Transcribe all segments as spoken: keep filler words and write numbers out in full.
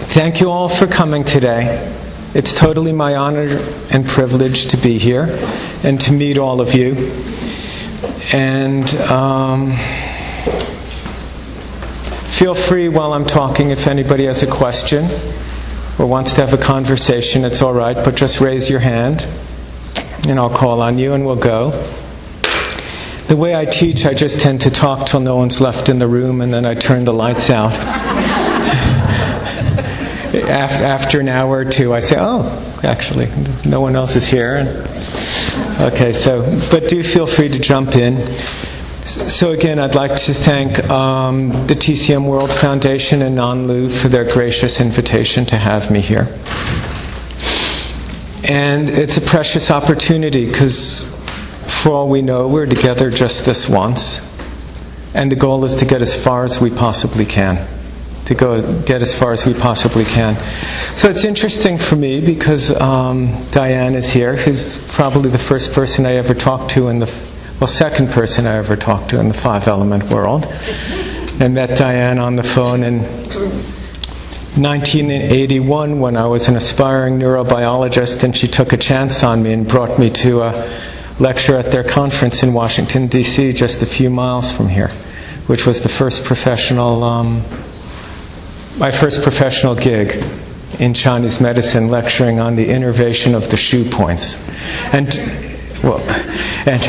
Thank you all for coming today. It's totally my honor and privilege to be here and to meet all of you. And um, feel free while I'm talking if anybody has a question or wants to have a conversation, it's all right, but just raise your hand and I'll call on you and we'll go. The way I teach, I just tend to talk till no one's left in the room and then I turn the lights out. After an hour or two, I say, oh, actually, no one else is here. Okay, so, but do feel free to jump in. So again, I'd like to thank um, the T C M World Foundation and Nanlu for their gracious invitation to have me here. And it's a precious opportunity because for all we know, we're together just this once. And the goal is to get as far as we possibly can. To go get as far as we possibly can. So it's interesting for me because um, Diane is here, who's probably the first person I ever talked to in the, well, second person I ever talked to in the five element world. I met Diane on the phone in nineteen eighty-one when I was an aspiring neurobiologist, and she took a chance on me and brought me to a lecture at their conference in Washington, D C, just a few miles from here, which was the first professional um, my first professional gig in Chinese medicine, lecturing on the innervation of the shu points. And, well, and,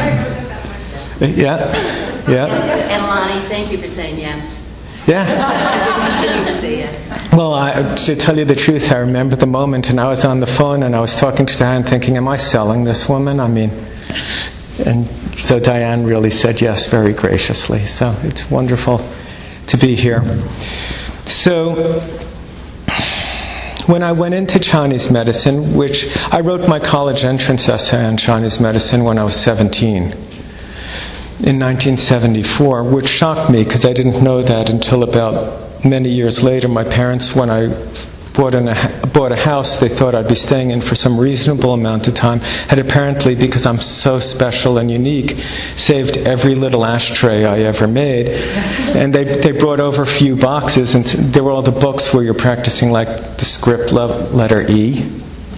yeah, yeah. And Lonnie, thank you for saying yes. Yeah. to say yes. Well, I, to tell you the truth, I remember the moment, and I was on the phone, and I was talking to Diane thinking, am I selling this woman? I mean, and so Diane really said yes very graciously. So it's wonderful to be here. So, when I went into Chinese medicine, which I wrote my college entrance essay on Chinese medicine when I was seventeen, in nineteen seventy-four, which shocked me because I didn't know that until about many years later. My parents, when I bought, in a, bought a house they thought I'd be staying in for some reasonable amount of time, had apparently, because I'm so special and unique, saved every little ashtray I ever made. And they they brought over a few boxes, and there were all the books where you're practicing like the script letter E.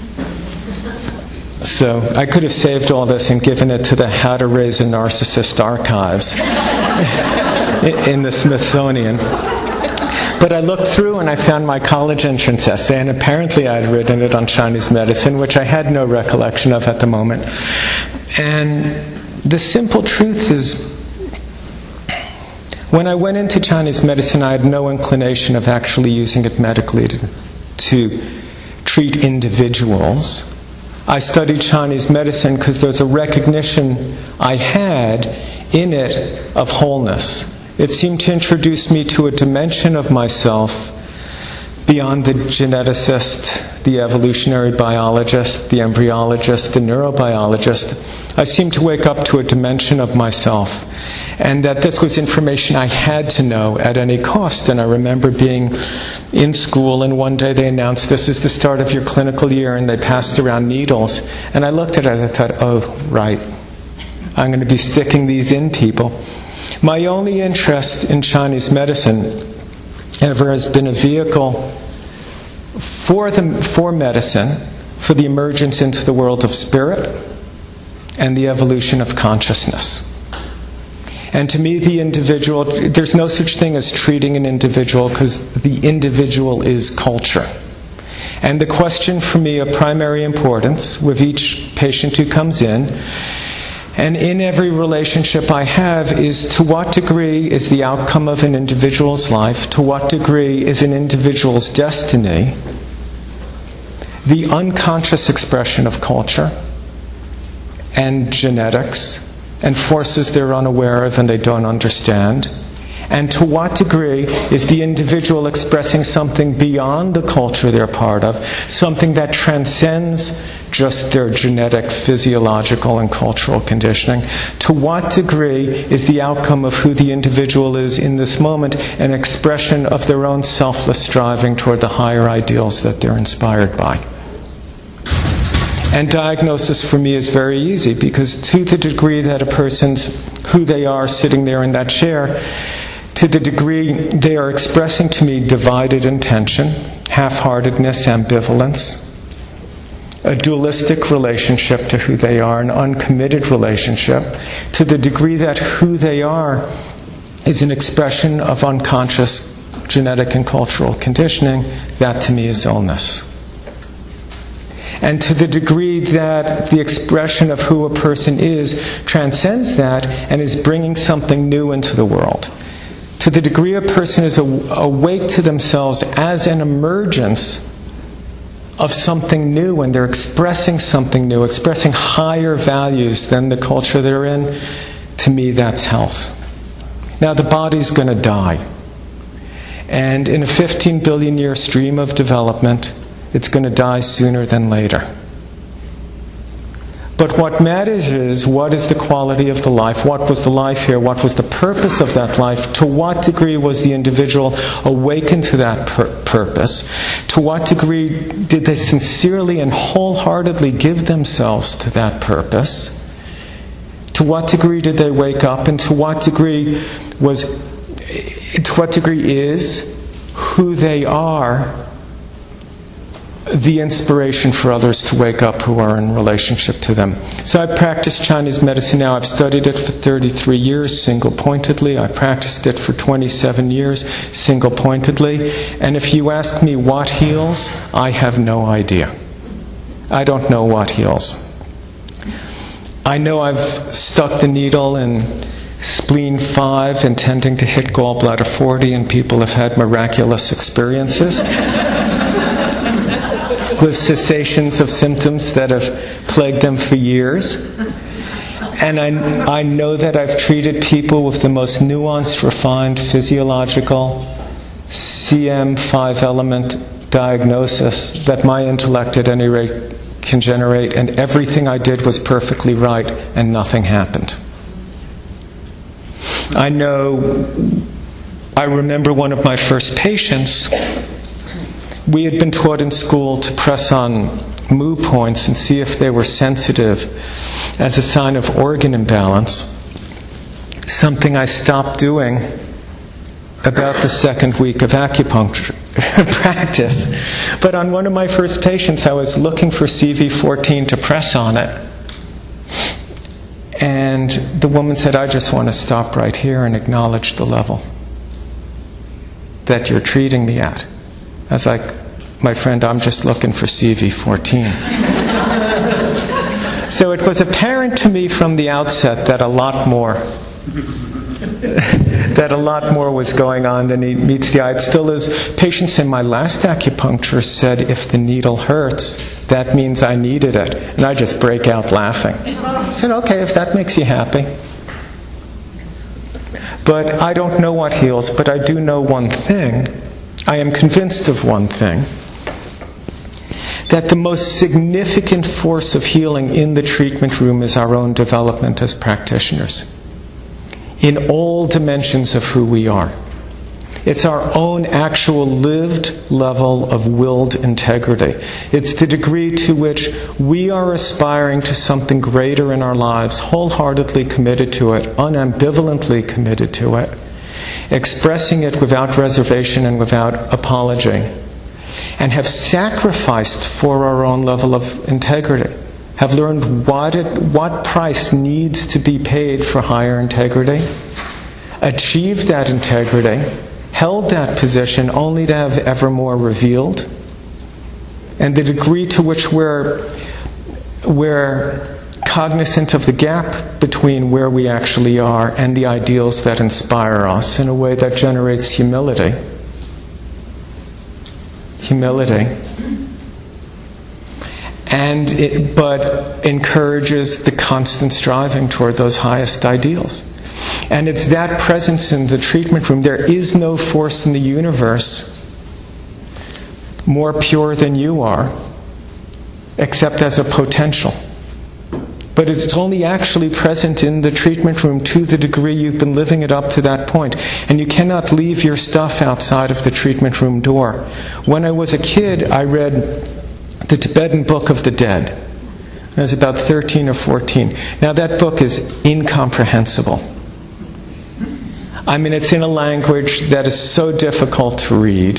So I could have saved all this and given it to the How to Raise a Narcissist archives in the Smithsonian. But I looked through and I found my college entrance essay, and apparently I had written it on Chinese medicine, which I had no recollection of at the moment. And the simple truth is, when I went into Chinese medicine, I had no inclination of actually using it medically to, to treat individuals. I studied Chinese medicine because there's a recognition I had in it of wholeness. It seemed to introduce me to a dimension of myself beyond the geneticist, the evolutionary biologist, the embryologist, the neurobiologist. I seemed to wake up to a dimension of myself, and that this was information I had to know at any cost. And I remember being in school, and one day they announced, this is the start of your clinical year, and they passed around needles. And I looked at it and I thought, oh, right, I'm going to be sticking these in people. My only interest in Chinese medicine ever has been a vehicle for the for medicine, for the emergence into the world of spirit and the evolution of consciousness. And to me, the individual, there's no such thing as treating an individual because the individual is culture. And the question for me of primary importance with each patient who comes in, and in every relationship I have, is to what degree is the outcome of an individual's life, to what degree is an individual's destiny the unconscious expression of culture and genetics and forces they're unaware of and they don't understand. And to what degree is the individual expressing something beyond the culture they're part of, something that transcends just their genetic, physiological, and cultural conditioning? To what degree is the outcome of who the individual is in this moment an expression of their own selfless striving toward the higher ideals that they're inspired by? And diagnosis for me is very easy, because to the degree that a person's who they are sitting there in that chair, to the degree they are expressing to me divided intention, half-heartedness, ambivalence, a dualistic relationship to who they are, an uncommitted relationship, to the degree that who they are is an expression of unconscious genetic and cultural conditioning. That to me is illness. And to the degree that the expression of who a person is transcends that and is bringing something new into the world, to the degree a person is awake to themselves as an emergence of something new, and they're expressing something new, expressing higher values than the culture they're in, to me that's health. Now the body's going to die. And in a fifteen billion year stream of development, it's going to die sooner than later. But what matters is, what is the quality of the life? What was the life here? What was the purpose of that life? To what degree was the individual awakened to that pur- purpose? To what degree did they sincerely and wholeheartedly give themselves to that purpose? To what degree did they wake up? And to what degree was, to what degree is who they are the inspiration for others to wake up who are in relationship to them? So I practice Chinese medicine now. I've studied it for thirty-three years single-pointedly. I practiced it for twenty-seven years single-pointedly. And if you ask me what heals, I have no idea. I don't know what heals. I know I've stuck the needle in spleen five intending to hit gallbladder forty, and people have had miraculous experiences with cessations of symptoms that have plagued them for years. And I, I know that I've treated people with the most nuanced, refined, physiological C M five element diagnosis that my intellect at any rate can generate, and everything I did was perfectly right and nothing happened. I know, I remember one of my first patients. We had been taught in school to press on mu points and see if they were sensitive as a sign of organ imbalance, something I stopped doing about the second week of acupuncture practice. But on one of my first patients, I was looking for C V fourteen to press on it. And the woman said, I just want to stop right here and acknowledge the level that you're treating me at. I was like, my friend, I'm just looking for C V fourteen. So it was apparent to me from the outset that a lot more that a lot more was going on than meets the eye. It still is. Patients in my last acupuncture said, if the needle hurts, that means I needed it. And I just break out laughing. I said, okay, if that makes you happy. But I don't know what heals, but I do know one thing. I am convinced of one thing. That the most significant force of healing in the treatment room is our own development as practitioners, in all dimensions of who we are. It's our own actual lived level of willed integrity. It's the degree to which we are aspiring to something greater in our lives, wholeheartedly committed to it, unambivalently committed to it, expressing it without reservation and without apology, and have sacrificed for our own level of integrity, have learned what it, what price needs to be paid for higher integrity, achieved that integrity, held that position only to have ever more revealed, and the degree to which we're, we're cognizant of the gap between where we actually are and the ideals that inspire us in a way that generates humility. Humility. And it, but encourages the constant striving toward those highest ideals. And it's that presence in the treatment room. There is no force in the universe more pure than you are, except as a potential. But it's only actually present in the treatment room to the degree you've been living it up to that point. And you cannot leave your stuff outside of the treatment room door. When I was a kid, I read the Tibetan Book of the Dead. I was about thirteen or fourteen. Now that book is incomprehensible. I mean, it's in a language that is so difficult to read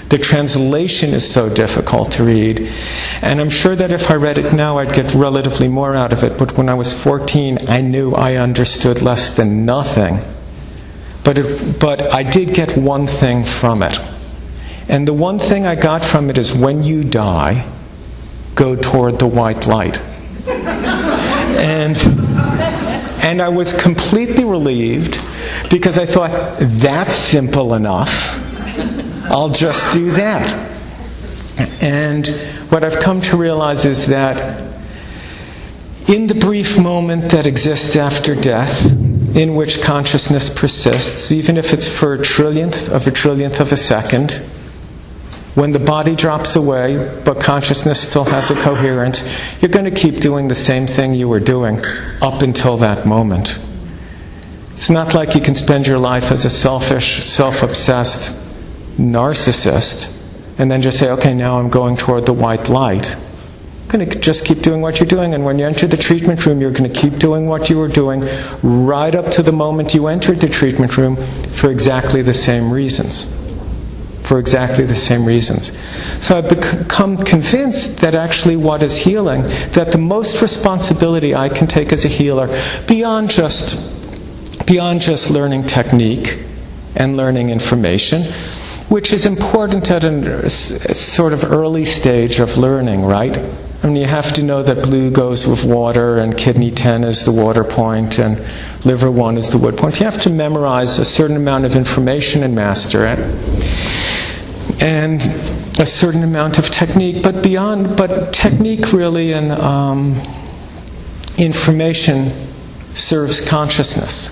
The translation is so difficult to read. And I'm sure that if I read it now, I'd get relatively more out of it. But when I was fourteen, I knew I understood less than nothing. But it, but I did get one thing from it. And the one thing I got from it is, when you die, go toward the white light. And, and I was completely relieved, because I thought, that's simple enough. I'll just do that. And what I've come to realize is that in the brief moment that exists after death, in which consciousness persists, even if it's for a trillionth of a trillionth of a second, when the body drops away, but consciousness still has a coherence, you're going to keep doing the same thing you were doing up until that moment. It's not like you can spend your life as a selfish, self-obsessed narcissist and then just say, okay, now I'm going toward the white light. You're going to just keep doing what you're doing, and when you enter the treatment room, you're going to keep doing what you were doing right up to the moment you entered the treatment room, for exactly the same reasons. For exactly the same reasons. So I've become convinced that actually what is healing, that the most responsibility I can take as a healer, beyond just, beyond just learning technique and learning information, which is important at a, a sort of early stage of learning, right? I mean, you have to know that blue goes with water, and kidney ten is the water point, and liver one is the wood point. You have to memorize a certain amount of information and master it, and a certain amount of technique. But beyond, but technique really and um, information serves consciousness.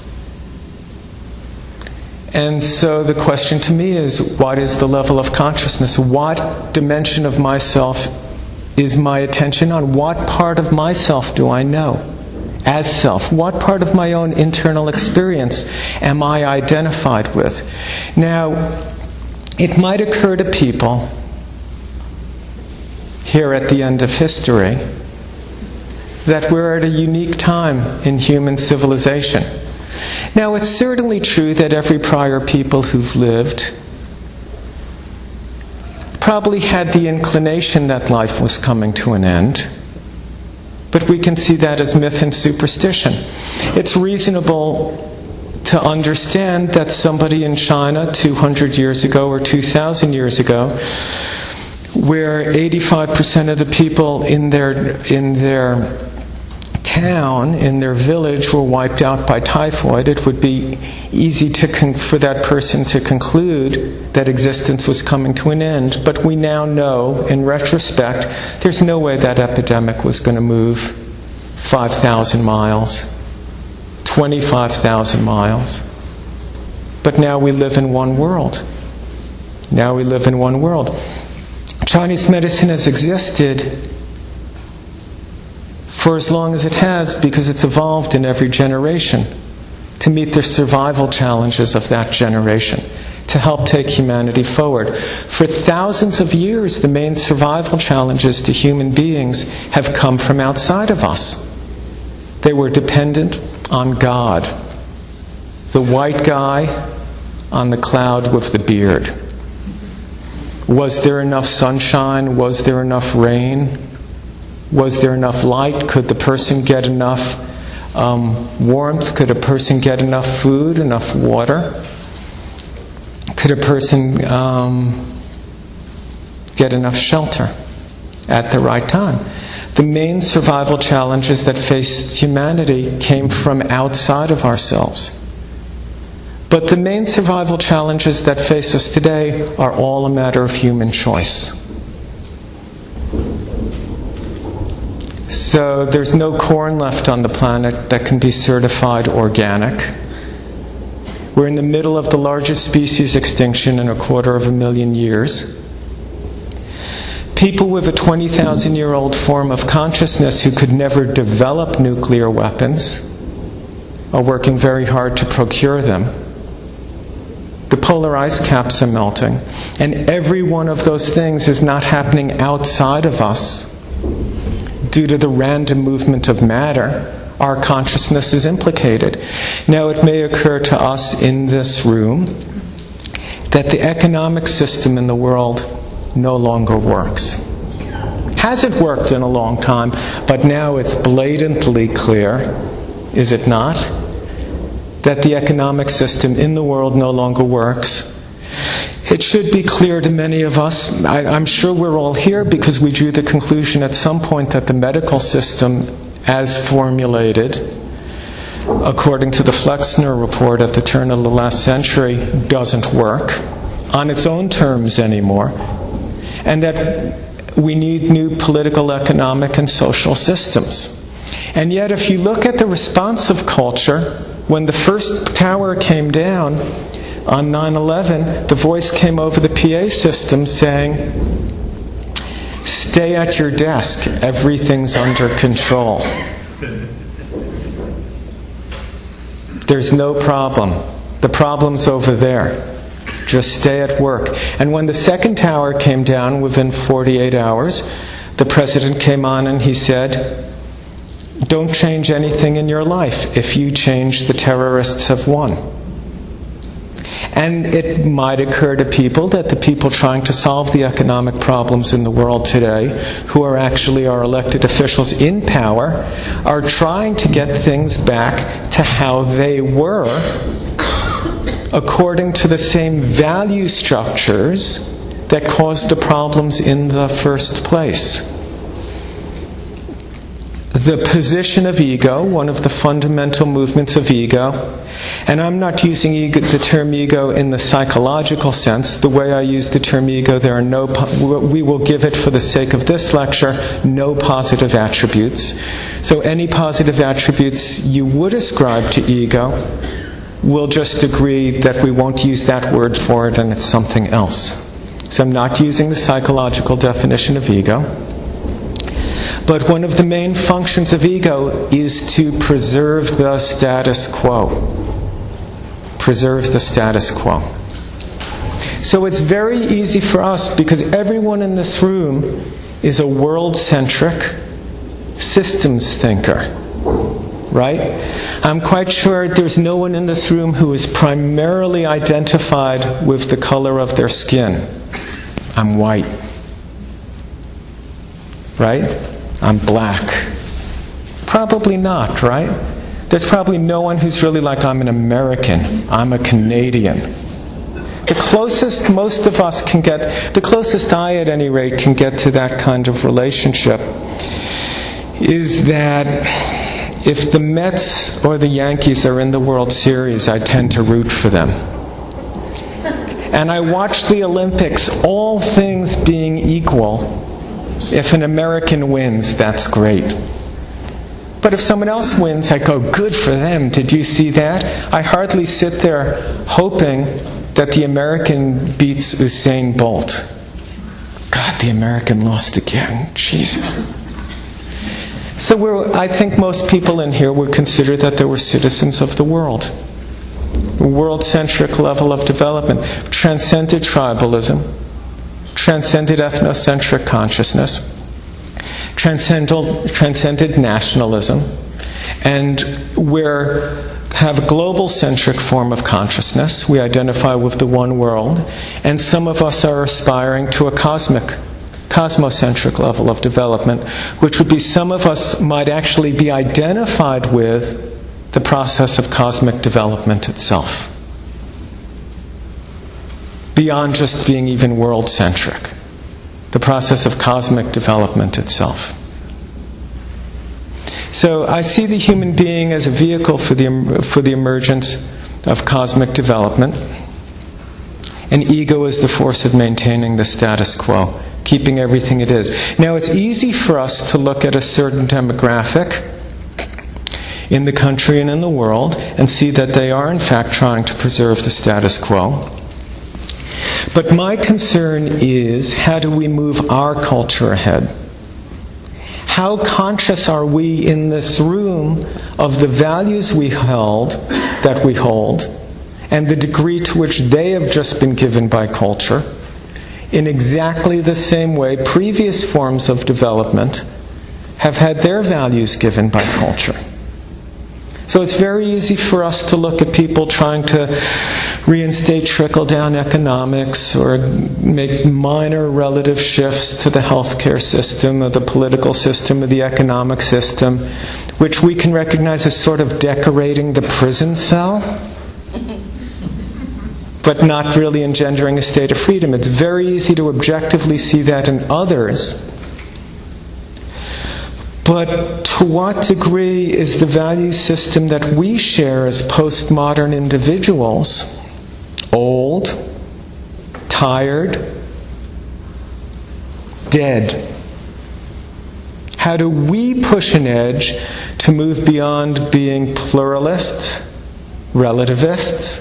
And so the question to me is, what is the level of consciousness? What dimension of myself is my attention on? What part of myself do I know as self? What part of my own internal experience am I identified with? Now, it might occur to people here at the end of history that we're at a unique time in human civilization. Now, it's certainly true that every prior people who've lived probably had the inclination that life was coming to an end. But we can see that as myth and superstition. It's reasonable to understand that somebody in China two hundred years ago or two thousand years ago, where eighty-five percent of the people in their in their town, in their village, were wiped out by typhoid, it would be easy to con- for that person to conclude that existence was coming to an end. But we now know, in retrospect, there's no way that epidemic was going to move five thousand miles, twenty-five thousand miles. But now we live in one world. Now we live in one world. Chinese medicine has existed for as long as it has because it's evolved in every generation to meet the survival challenges of that generation, to help take humanity forward. For thousands of years, the main survival challenges to human beings have come from outside of us. They were dependent on God, the white guy on the cloud with the beard. Was there enough sunshine? Was there enough rain? Was there enough light? Could the person get enough um, warmth? Could a person get enough food, enough water? Could a person um, get enough shelter at the right time? The main survival challenges that faced humanity came from outside of ourselves. But the main survival challenges that face us today are all a matter of human choice. So there's no corn left on the planet that can be certified organic. We're in the middle of the largest species extinction in a quarter of a million years. People with a twenty thousand year old form of consciousness who could never develop nuclear weapons are working very hard to procure them. The polar ice caps are melting, and every one of those things is not happening outside of us. Due to the random movement of matter, our consciousness is implicated. Now, it may occur to us in this room that the economic system in the world no longer works. Hasn't worked in a long time, but now it's blatantly clear, is it not, that the economic system in the world no longer works. It should be clear to many of us, I, I'm sure we're all here because we drew the conclusion at some point that the medical system as formulated, according to the Flexner report at the turn of the last century, doesn't work on its own terms anymore, and that we need new political, economic, and social systems. And yet, if you look at the response of culture, when the first tower came down on nine eleven, the voice came over the P A system saying, "Stay at your desk, everything's under control. There's no problem. The problem's over there. Just stay at work." And when the second tower came down within forty-eight hours, the president came on and he said, "Don't change anything in your life. If you change, the terrorists have won." And it might occur to people that the people trying to solve the economic problems in the world today, who are actually our elected officials in power, are trying to get things back to how they were, according to the same value structures that caused the problems in the first place. The position of ego, one of the fundamental movements of ego, and I'm not using ego, the term ego in the psychological sense. The way I use the term ego, there are no, we will give it for the sake of this lecture, no positive attributes. So any positive attributes you would ascribe to ego, we'll just agree that we won't use that word for it and it's something else. So I'm not using the psychological definition of ego. But one of the main functions of ego is to preserve the status quo. Preserve the status quo. So it's very easy for us, because everyone in this room is a world-centric systems thinker. Right? I'm quite sure there's no one in this room who is primarily identified with the color of their skin. I'm white. Right? I'm black. Probably not, right? There's probably no one who's really like, I'm an American, I'm a Canadian. The closest most of us can get, the closest I at any rate can get to that kind of relationship is that if the Mets or the Yankees are in the World Series, I tend to root for them. And I watch the Olympics, all things being equal. If an American wins, that's great. But if someone else wins, I go, good for them. Did you see that? I hardly sit there hoping that the American beats Usain Bolt. God, the American lost again. Jesus. So we're, I think most people in here would consider that they were citizens of the world. World-centric level of development. Transcended tribalism. Transcended ethnocentric consciousness. Transcended, transcended nationalism. And we're have a global-centric form of consciousness. We identify with the one world. And some of us are aspiring to a cosmic, cosmocentric level of development, which would be some of us might actually be identified with the process of cosmic development itself. Beyond just being even world-centric. The process of cosmic development itself. So I see the human being as a vehicle for the for the emergence of cosmic development. And ego is the force of maintaining the status quo, keeping everything it is. Now it's easy for us to look at a certain demographic in the country and in the world and see that they are in fact trying to preserve the status quo. But my concern is, how do we move our culture ahead? How conscious are we in this room of the values we held, that we hold, and the degree to which they have just been given by culture, in exactly the same way previous forms of development have had their values given by culture? So it's very easy for us to look at people trying to reinstate trickle-down economics or make minor relative shifts to the healthcare system or the political system or the economic system, which we can recognize as sort of decorating the prison cell, but not really engendering a state of freedom. It's very easy to objectively see that in others. But to what degree is the value system that we share as postmodern individuals old, tired, dead? How do we push an edge to move beyond being pluralists, relativists,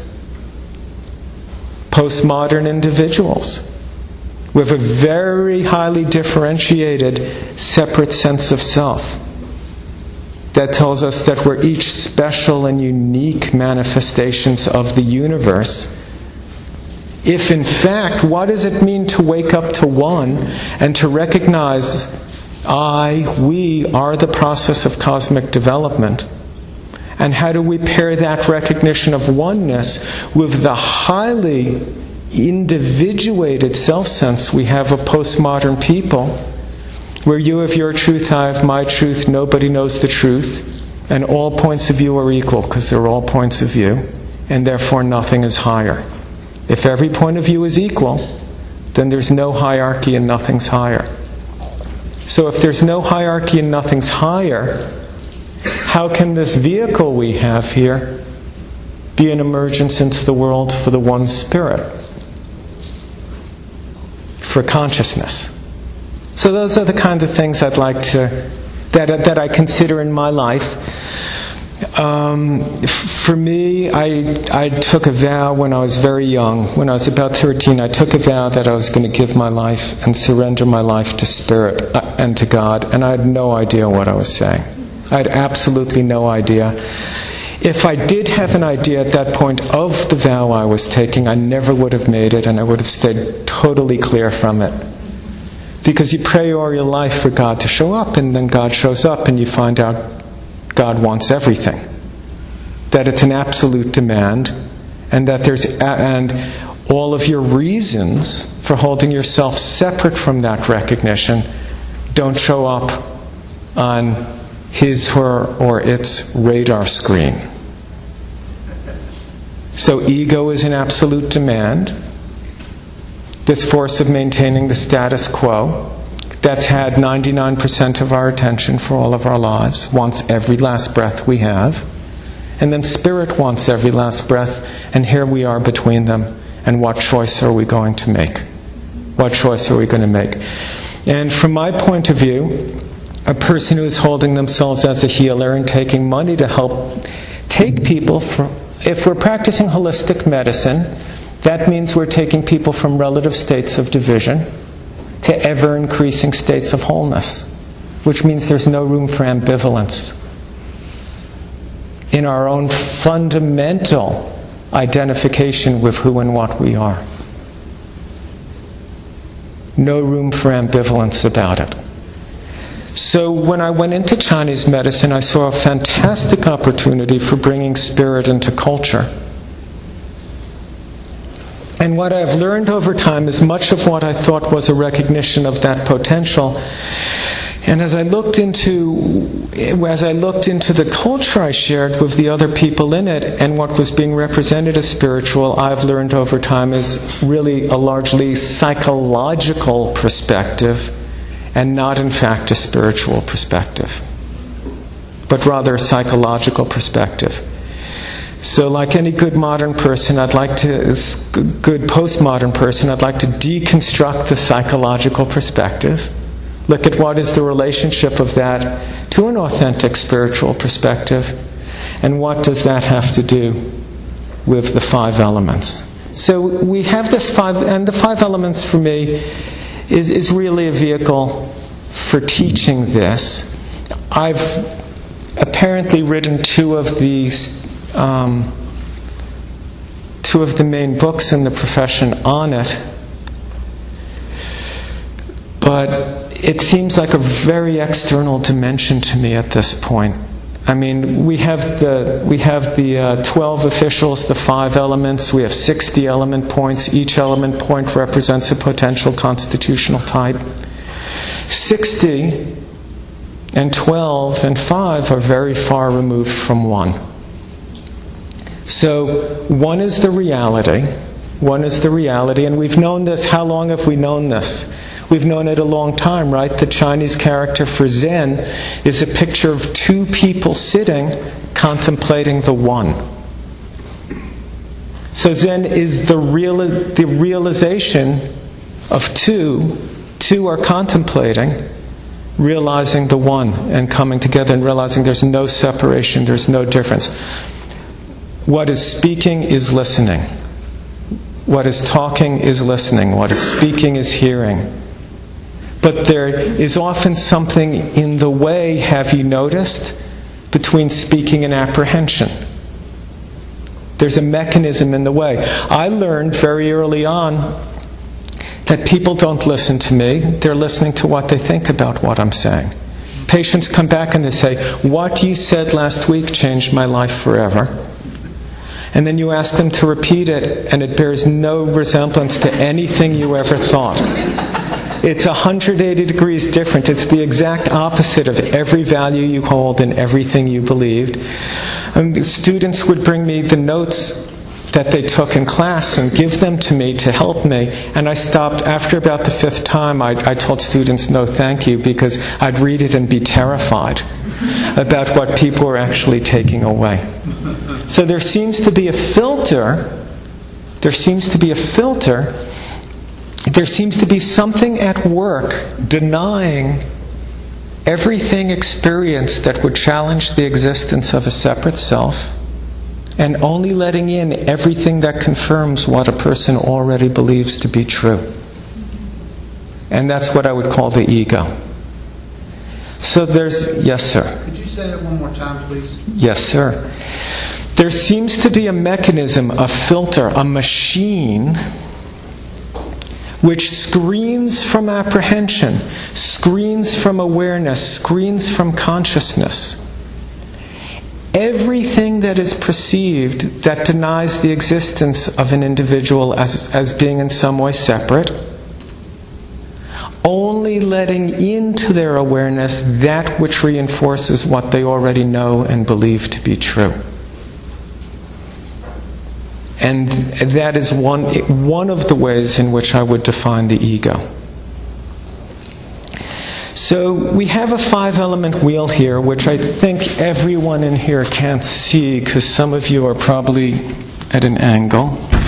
postmodern individuals with a very highly differentiated, separate sense of self that tells us that we're each special and unique manifestations of the universe? If in fact, what does it mean to wake up to one and to recognize I, we are the process of cosmic development? And how do we pair that recognition of oneness with the highly individuated self-sense we have of postmodern people, where you have your truth, I have my truth, nobody knows the truth, and all points of view are equal because they're all points of view, and therefore nothing is higher. If every point of view is equal, then there's no hierarchy and nothing's higher. So if there's no hierarchy and nothing's higher, how can this vehicle we have here be an emergence into the world for the one spirit? For consciousness. So those are the kinds of things I'd like to, that that I consider in my life. Um, for me, I I took a vow when I was very young. When I was about thirteen, I took a vow that I was going to give my life and surrender my life to Spirit and to God, and I had no idea what I was saying. I had absolutely no idea. If I did have an idea at that point of the vow I was taking, I never would have made it, and I would have stayed totally clear from it. Because you pray all your life for God to show up, and then God shows up, and you find out God wants everything. That it's an absolute demand, and that there's and all of your reasons for holding yourself separate from that recognition don't show up on his, her, or its radar screen. So ego is an absolute demand. This force of maintaining the status quo that's had ninety-nine percent of our attention for all of our lives, wants every last breath we have. And then Spirit wants every last breath, and here we are between them. And what choice are we going to make? What choice are we going to make? And from my point of view, a person who is holding themselves as a healer and taking money to help take people from, if we're practicing holistic medicine, that means we're taking people from relative states of division to ever-increasing states of wholeness, which means there's no room for ambivalence in our own fundamental identification with who and what we are. No room for ambivalence about it. So when I went into Chinese medicine, I saw a fantastic opportunity for bringing spirit into culture. And what I've learned over time is much of what I thought was a recognition of that potential. And as I looked into, as I looked into the culture I shared with the other people in it, and what was being represented as spiritual, I've learned over time is really a largely psychological perspective, and not in fact a spiritual perspective, but rather a psychological perspective. So like any good modern person, I'd like to, good postmodern person, I'd like to deconstruct the psychological perspective, look at what is the relationship of that to an authentic spiritual perspective, and what does that have to do with the five elements. So we have this five, and the five elements for me is, is really a vehicle for teaching this. I've apparently written two of these Um, two of the main books in the profession on it, but it seems like a very external dimension to me at this point. I mean, we have the we have the uh, twelve officials, the five elements. We have sixty element points. Each element point represents a potential constitutional type. sixty and twelve and five are very far removed from one. So one is the reality. One is the reality, and we've known this. How long have we known this? We've known it a long time, right? The Chinese character for Zen is a picture of two people sitting, contemplating the one. So Zen is the real, the realization of two. Two are contemplating, realizing the one, and coming together and realizing there's no separation, there's no difference. What is speaking is listening. What is talking is listening. What is speaking is hearing. But there is often something in the way, have you noticed, between speaking and apprehension. There's a mechanism in the way. I learned very early on that people don't listen to me. They're listening to what they think about what I'm saying. Patients come back and they say, "What you said last week changed my life forever." And then you ask them to repeat it, and it bears no resemblance to anything you ever thought. It's one hundred eighty degrees different. It's the exact opposite of every value you hold and everything you believed. And students would bring me the notes that they took in class and give them to me to help me. And I stopped after about the fifth time. I, I told students no thank you, because I'd read it and be terrified about what people were actually taking away. So there seems to be a filter. There seems to be a filter. There seems to be something at work denying everything experienced that would challenge the existence of a separate self, and only letting in everything that confirms what a person already believes to be true. And that's what I would call the ego. So there's... Yes, sir. Could you say that one more time, please? Yes, sir. There seems to be a mechanism, a filter, a machine which screens from apprehension, screens from awareness, screens from consciousness. Everything that is perceived that denies the existence of an individual as, as being in some way separate, only letting into their awareness that which reinforces what they already know and believe to be true. And that is one, one of the ways in which I would define the ego. So we have a five-element wheel here, which I think everyone in here can't see, because some of you are probably at an angle.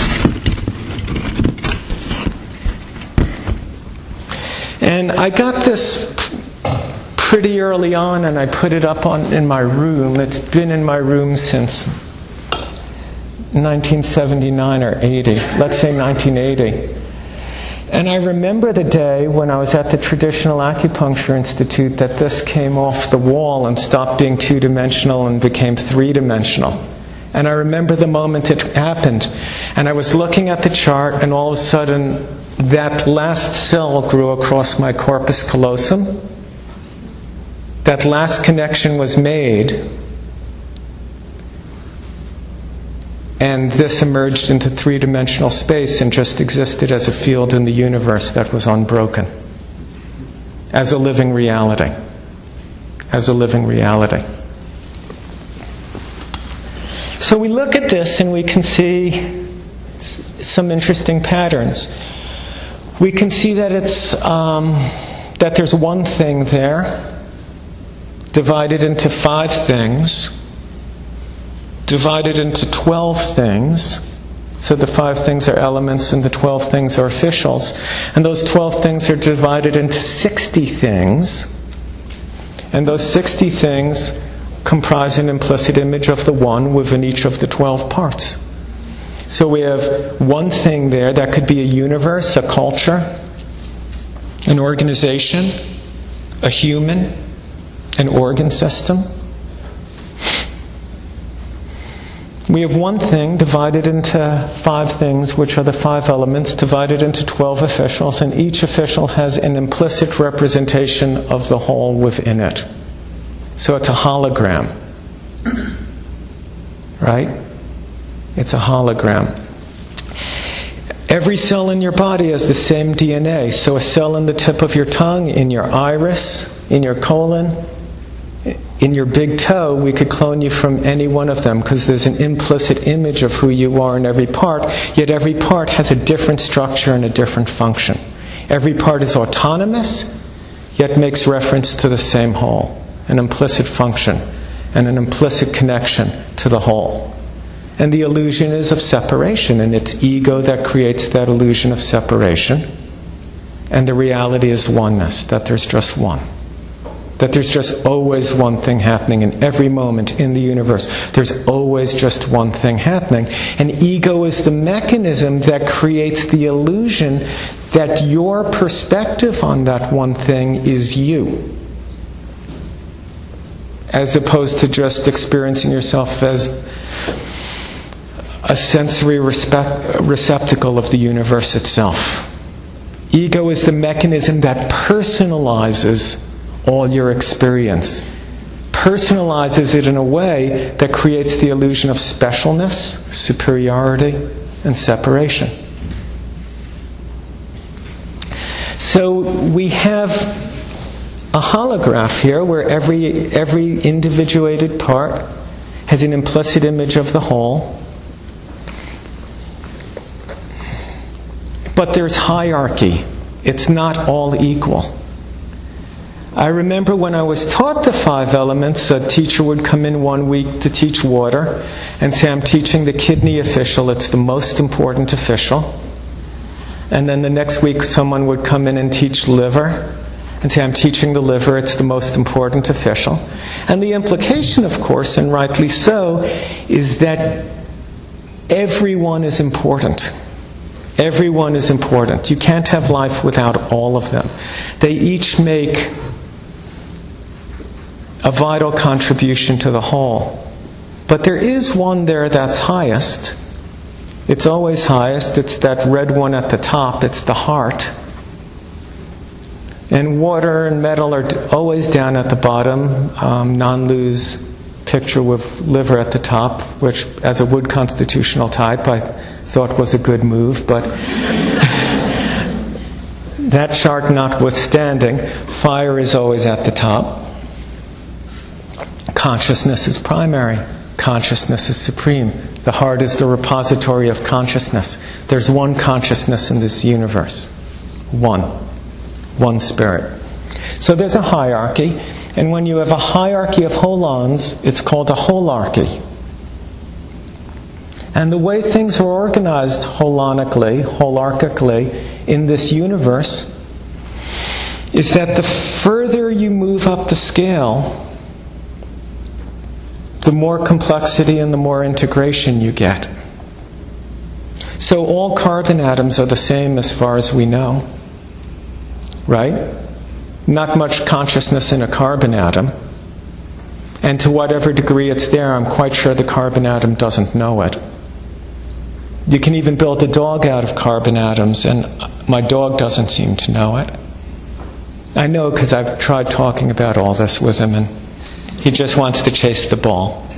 And I got this pretty early on, and I put it up on in my room. It's been in my room since nineteen seventy-nine or eighty. Let's say nineteen eighty. And I remember the day when I was at the Traditional Acupuncture Institute that this came off the wall and stopped being two-dimensional and became three-dimensional. And I remember the moment it happened. And I was looking at the chart, and all of a sudden that last cell grew across my corpus callosum. That last connection was made. And this emerged into three-dimensional space and just existed as a field in the universe that was unbroken. As a living reality. As a living reality. So we look at this and we can see some interesting patterns. We can see that it's um, that there's one thing there, divided into five things, divided into twelve things. So the five things are elements and the twelve things are officials. And those twelve things are divided into sixty things. And those sixty things comprise an implicit image of the one within each of the twelve parts. So we have one thing there that could be a universe, a culture, an organization, a human, an organ system. We have one thing divided into five things, which are the five elements, divided into twelve officials, and each official has an implicit representation of the whole within it. So it's a hologram. Right? It's a hologram. Every cell in your body has the same D N A. So a cell in the tip of your tongue, in your iris, in your colon, in your big toe, we could clone you from any one of them because there's an implicit image of who you are in every part, yet every part has a different structure and a different function. Every part is autonomous, yet makes reference to the same whole, an implicit function and an implicit connection to the whole. And the illusion is of separation, and it's ego that creates that illusion of separation. And the reality is oneness, that there's just one. That there's just always one thing happening in every moment in the universe. There's always just one thing happening. And ego is the mechanism that creates the illusion that your perspective on that one thing is you, as opposed to just experiencing yourself as a sensory respect, receptacle of the universe itself. Ego is the mechanism that personalizes all your experience. Personalizes it in a way that creates the illusion of specialness, superiority, and separation. So we have a holograph here where every, every individuated part has an implicit image of the whole. But there's hierarchy. It's not all equal. I remember when I was taught the five elements, a teacher would come in one week to teach water and say, I'm teaching the kidney official, it's the most important official. And then the next week someone would come in and teach liver and say, I'm teaching the liver, it's the most important official. And the implication, of course, and rightly so, is that everyone is important. Everyone is important. You can't have life without all of them. They each make a vital contribution to the whole. But there is one there that's highest. It's always highest. It's that red one at the top. It's the heart. And water and metal are always down at the bottom. Um, Non-Lu's picture with liver at the top, which as a wood constitutional type I thought was a good move, but that chart notwithstanding, fire is always at the top. Consciousness is primary. Consciousness is supreme. The heart is the repository of consciousness. There's one consciousness in this universe. One. One spirit. So there's a hierarchy, and when you have a hierarchy of holons, it's called a holarchy. And the way things are organized holonically, holarchically, in this universe, is that the further you move up the scale, the more complexity and the more integration you get. So all carbon atoms are the same as far as we know. Right? Not much consciousness in a carbon atom. And to whatever degree it's there, I'm quite sure the carbon atom doesn't know it. You can even build a dog out of carbon atoms, and my dog doesn't seem to know it. I know because I've tried talking about all this with him, and he just wants to chase the ball.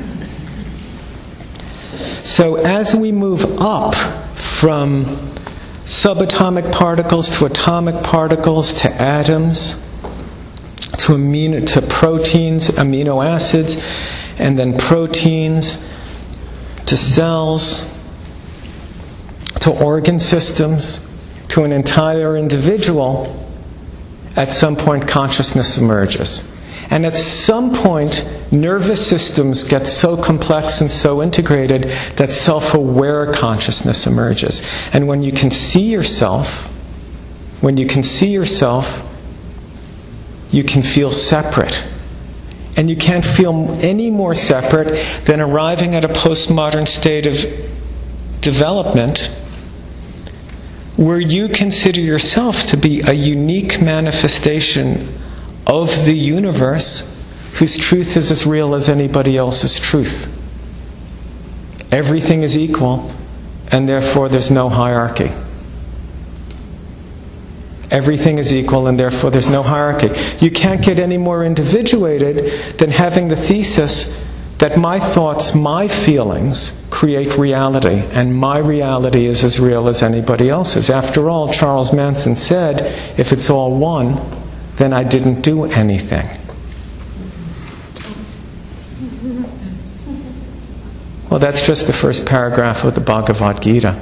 So as we move up from subatomic particles to atomic particles to atoms to amino to proteins, amino acids, and then proteins to cells, to organ systems, to an entire individual, at some point consciousness emerges. And at some point, nervous systems get so complex and so integrated that self-aware consciousness emerges. And when you can see yourself, when you can see yourself, you can feel separate. And you can't feel any more separate than arriving at a postmodern state of development where you consider yourself to be a unique manifestation of the universe whose truth is as real as anybody else's truth. Everything is equal, and therefore there's no hierarchy. Everything is equal, and therefore there's no hierarchy. You can't get any more individuated than having the thesis that my thoughts, my feelings, create reality, and my reality is as real as anybody else's. After all, Charles Manson said, if it's all one, then I didn't do anything. Well, that's just the first paragraph of the Bhagavad Gita,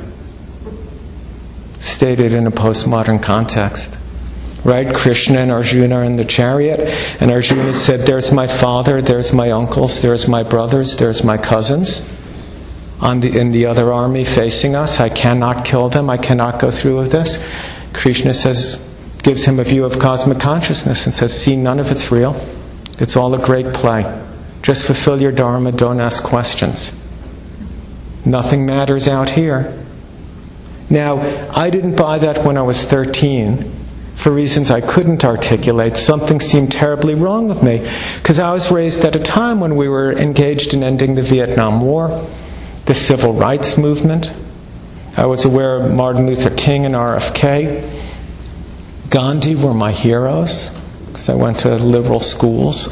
stated in a postmodern context. Right? Krishna and Arjuna are in the chariot, and Arjuna said, there's my father, there's my uncles, there's my brothers, there's my cousins on the, in the other army facing us. I cannot kill them, I cannot go through with this. Krishna says, gives him a view of cosmic consciousness and says, see, none of it's real. It's all a great play. Just fulfill your dharma, don't ask questions. Nothing matters out here. Now, I didn't buy that when I was thirteen. For reasons I couldn't articulate. Something seemed terribly wrong with me, because I was raised at a time when we were engaged in ending the Vietnam War, the civil rights movement. I was aware of Martin Luther King and R F K. Gandhi were my heroes, because I went to liberal schools.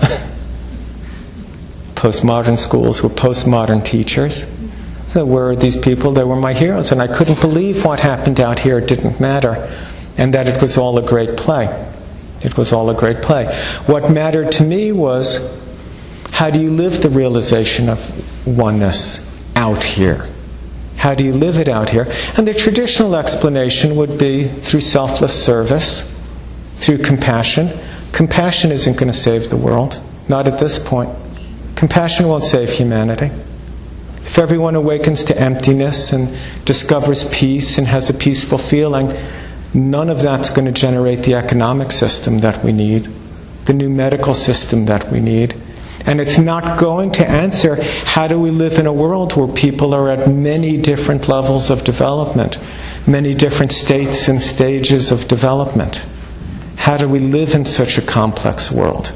Postmodern schools with postmodern teachers. So where are these people? They were my heroes, and I couldn't believe what happened out here. It didn't matter. And that it was all a great play. It was all a great play. What mattered to me was, how do you live the realization of oneness out here? How do you live it out here? And the traditional explanation would be through selfless service, through compassion. Compassion isn't going to save the world. Not at this point. Compassion won't save humanity. If everyone awakens to emptiness and discovers peace and has a peaceful feeling, none of that's going to generate the economic system that we need, the new medical system that we need. And it's not going to answer, how do we live in a world where people are at many different levels of development, many different states and stages of development? How do we live in such a complex world?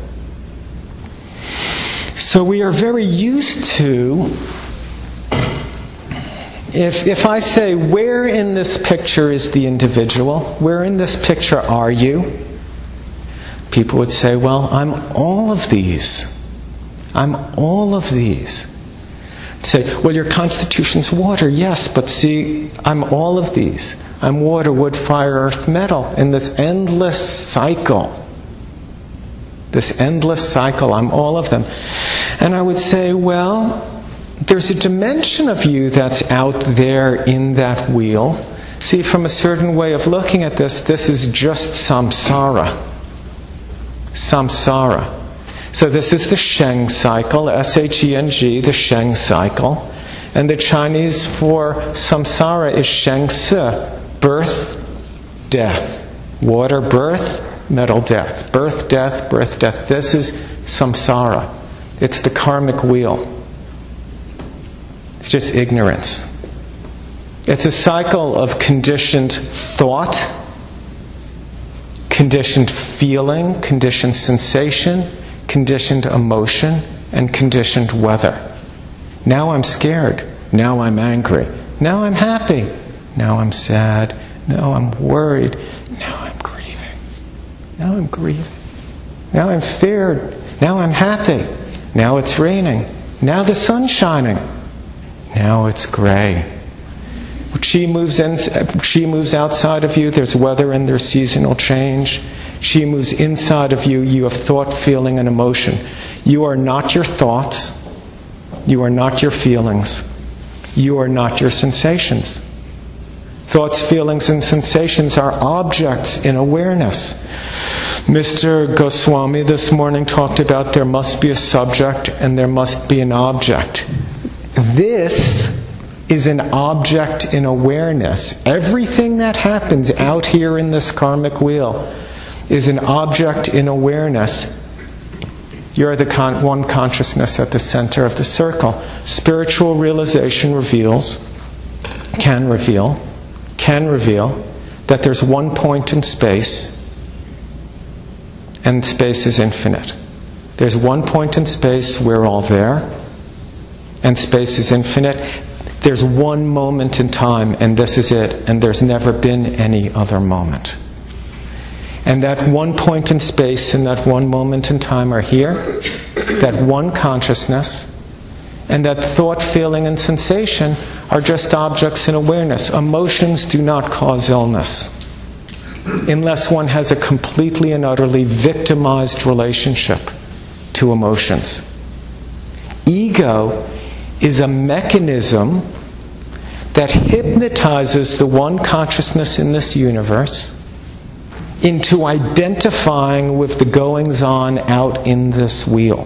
So we are very used to, If if I say, where in this picture is the individual? Where in this picture are you? People would say, well, I'm all of these. I'm all of these. I'd say, well, your constitution's water. Yes, but see, I'm all of these. I'm water, wood, fire, earth, metal. In this endless cycle. This endless cycle, I'm all of them. And I would say, well, there's a dimension of you that's out there in that wheel. See, from a certain way of looking at this, this is just samsara. Samsara. So this is the Sheng cycle, S H E N G, the Sheng cycle. And the Chinese for samsara is Sheng Se, birth, death. Water, birth, metal, death. Birth, death, birth, death. This is samsara. It's the karmic wheel. It's just ignorance. It's a cycle of conditioned thought, conditioned feeling, conditioned sensation, conditioned emotion, and conditioned weather. Now I'm scared. Now I'm angry. Now I'm happy. Now I'm sad. Now I'm worried. Now I'm grieving. Now I'm grieving. Now I'm feared. Now I'm happy. Now it's raining. Now the sun's shining. Now it's gray. Chi moves in, Chi moves outside of you, there's weather and there's seasonal change. Chi moves inside of you, you have thought, feeling, and emotion. You are not your thoughts. You are not your feelings. You are not your sensations. Thoughts, feelings, and sensations are objects in awareness. Mister Goswami this morning talked about there must be a subject and there must be an object. This is an object in awareness. Everything that happens out here in this karmic wheel is an object in awareness. You're the con- one consciousness at the center of the circle. Spiritual realization reveals, can reveal, can reveal that there's one point in space, and space is infinite. There's one point in space, we're all there, and space is infinite. There's one moment in time, and this is it, and there's never been any other moment. And that one point in space and that one moment in time are here. That one consciousness and that thought, feeling, and sensation are just objects in awareness. Emotions do not cause illness unless one has a completely and utterly victimized relationship to emotions. Ego is a mechanism that hypnotizes the one consciousness in this universe into identifying with the goings-on out in this wheel.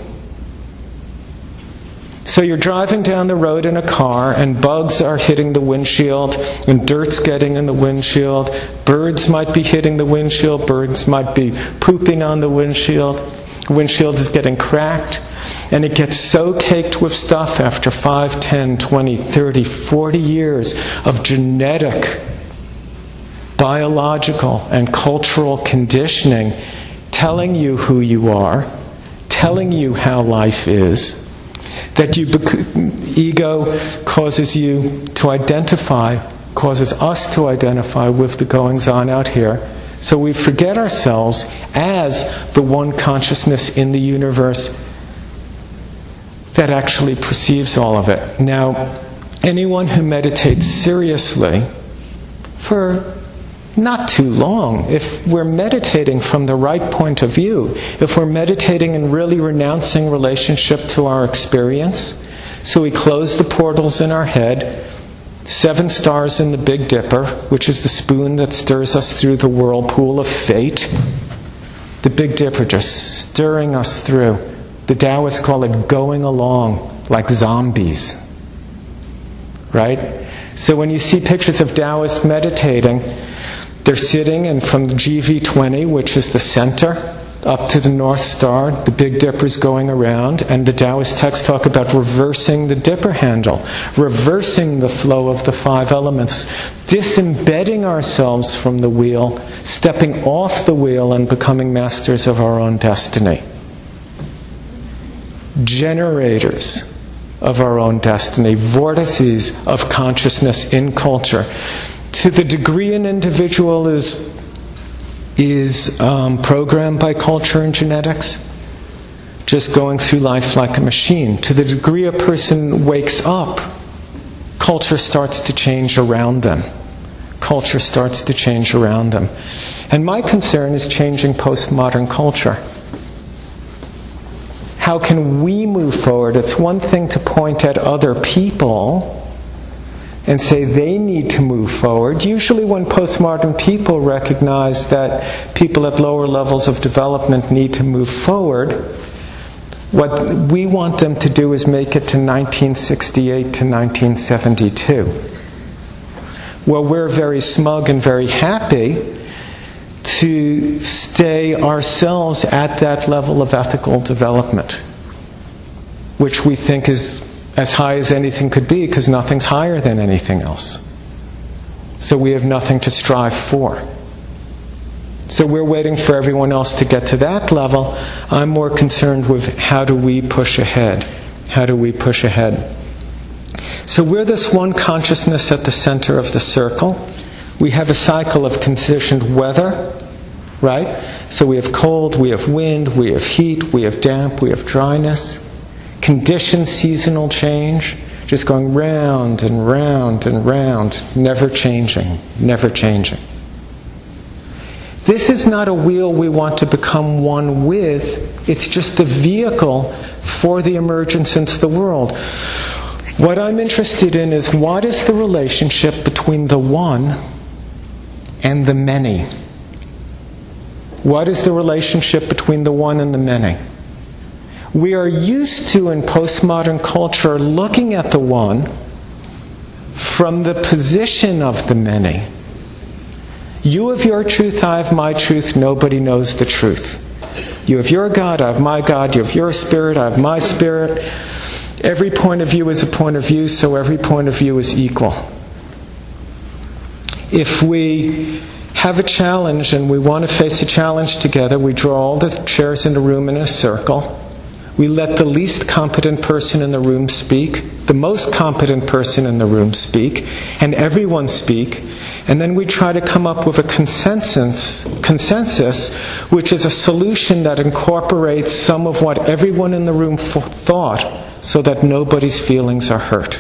So you're driving down the road in a car, and bugs are hitting the windshield, and dirt's getting in the windshield. Birds might be hitting the windshield. Birds might be pooping on the windshield. The windshield is getting cracked, and it gets so caked with stuff after five, ten, twenty, thirty, forty years of genetic, biological, and cultural conditioning telling you who you are, telling you how life is, that you bec- ego causes you to identify, causes us to identify with the goings-on out here. So we forget ourselves as the one consciousness in the universe that actually perceives all of it. Now, anyone who meditates seriously for not too long, if we're meditating from the right point of view, if we're meditating and really renouncing relationship to our experience, so we close the portals in our head, seven stars in the Big Dipper, which is the spoon that stirs us through the whirlpool of fate, the Big Dipper just stirring us through. The Taoists call it going along like zombies. Right? So when you see pictures of Taoists meditating, they're sitting, and from the G V twenty, which is the center, up to the North Star, the Big Dipper's going around, and the Taoist texts talk about reversing the dipper handle, reversing the flow of the five elements, disembedding ourselves from the wheel, stepping off the wheel and becoming masters of our own destiny. Generators of our own destiny, vortices of consciousness in culture. To the degree an individual is is um, programmed by culture and genetics, just going through life like a machine. To the degree a person wakes up, culture starts to change around them. Culture starts to change around them. And my concern is changing postmodern culture. How can we move forward? It's one thing to point at other people and say they need to move forward. Usually when postmodern people recognize that people at lower levels of development need to move forward, what we want them to do is make it to nineteen sixty-eight to nineteen seventy-two. Well, we're very smug and very happy to stay ourselves at that level of ethical development, which we think is as high as anything could be, because nothing's higher than anything else. So we have nothing to strive for. So we're waiting for everyone else to get to that level. I'm more concerned with how do we push ahead? How do we push ahead? So we're this one consciousness at the center of the circle. We have a cycle of conditioned weather, right? So we have cold, we have wind, we have heat, we have damp, we have dryness. Conditioned seasonal change, just going round and round and round, never changing, never changing. This is not a wheel we want to become one with. It's just a vehicle for the emergence into the world. What I'm interested in is what is the relationship between the one and the many? What is the relationship between the one and the many? We are used to, in postmodern culture, looking at the one from the position of the many. You have your truth, I have my truth, nobody knows the truth. You have your God, I have my God, you have your spirit, I have my spirit. Every point of view is a point of view, so every point of view is equal. If we have a challenge and we want to face a challenge together, we draw all the chairs in the room in a circle. We let the least competent person in the room speak, the most competent person in the room speak, and everyone speak. And then we try to come up with a consensus, consensus, which is a solution that incorporates some of what everyone in the room f- thought so that nobody's feelings are hurt.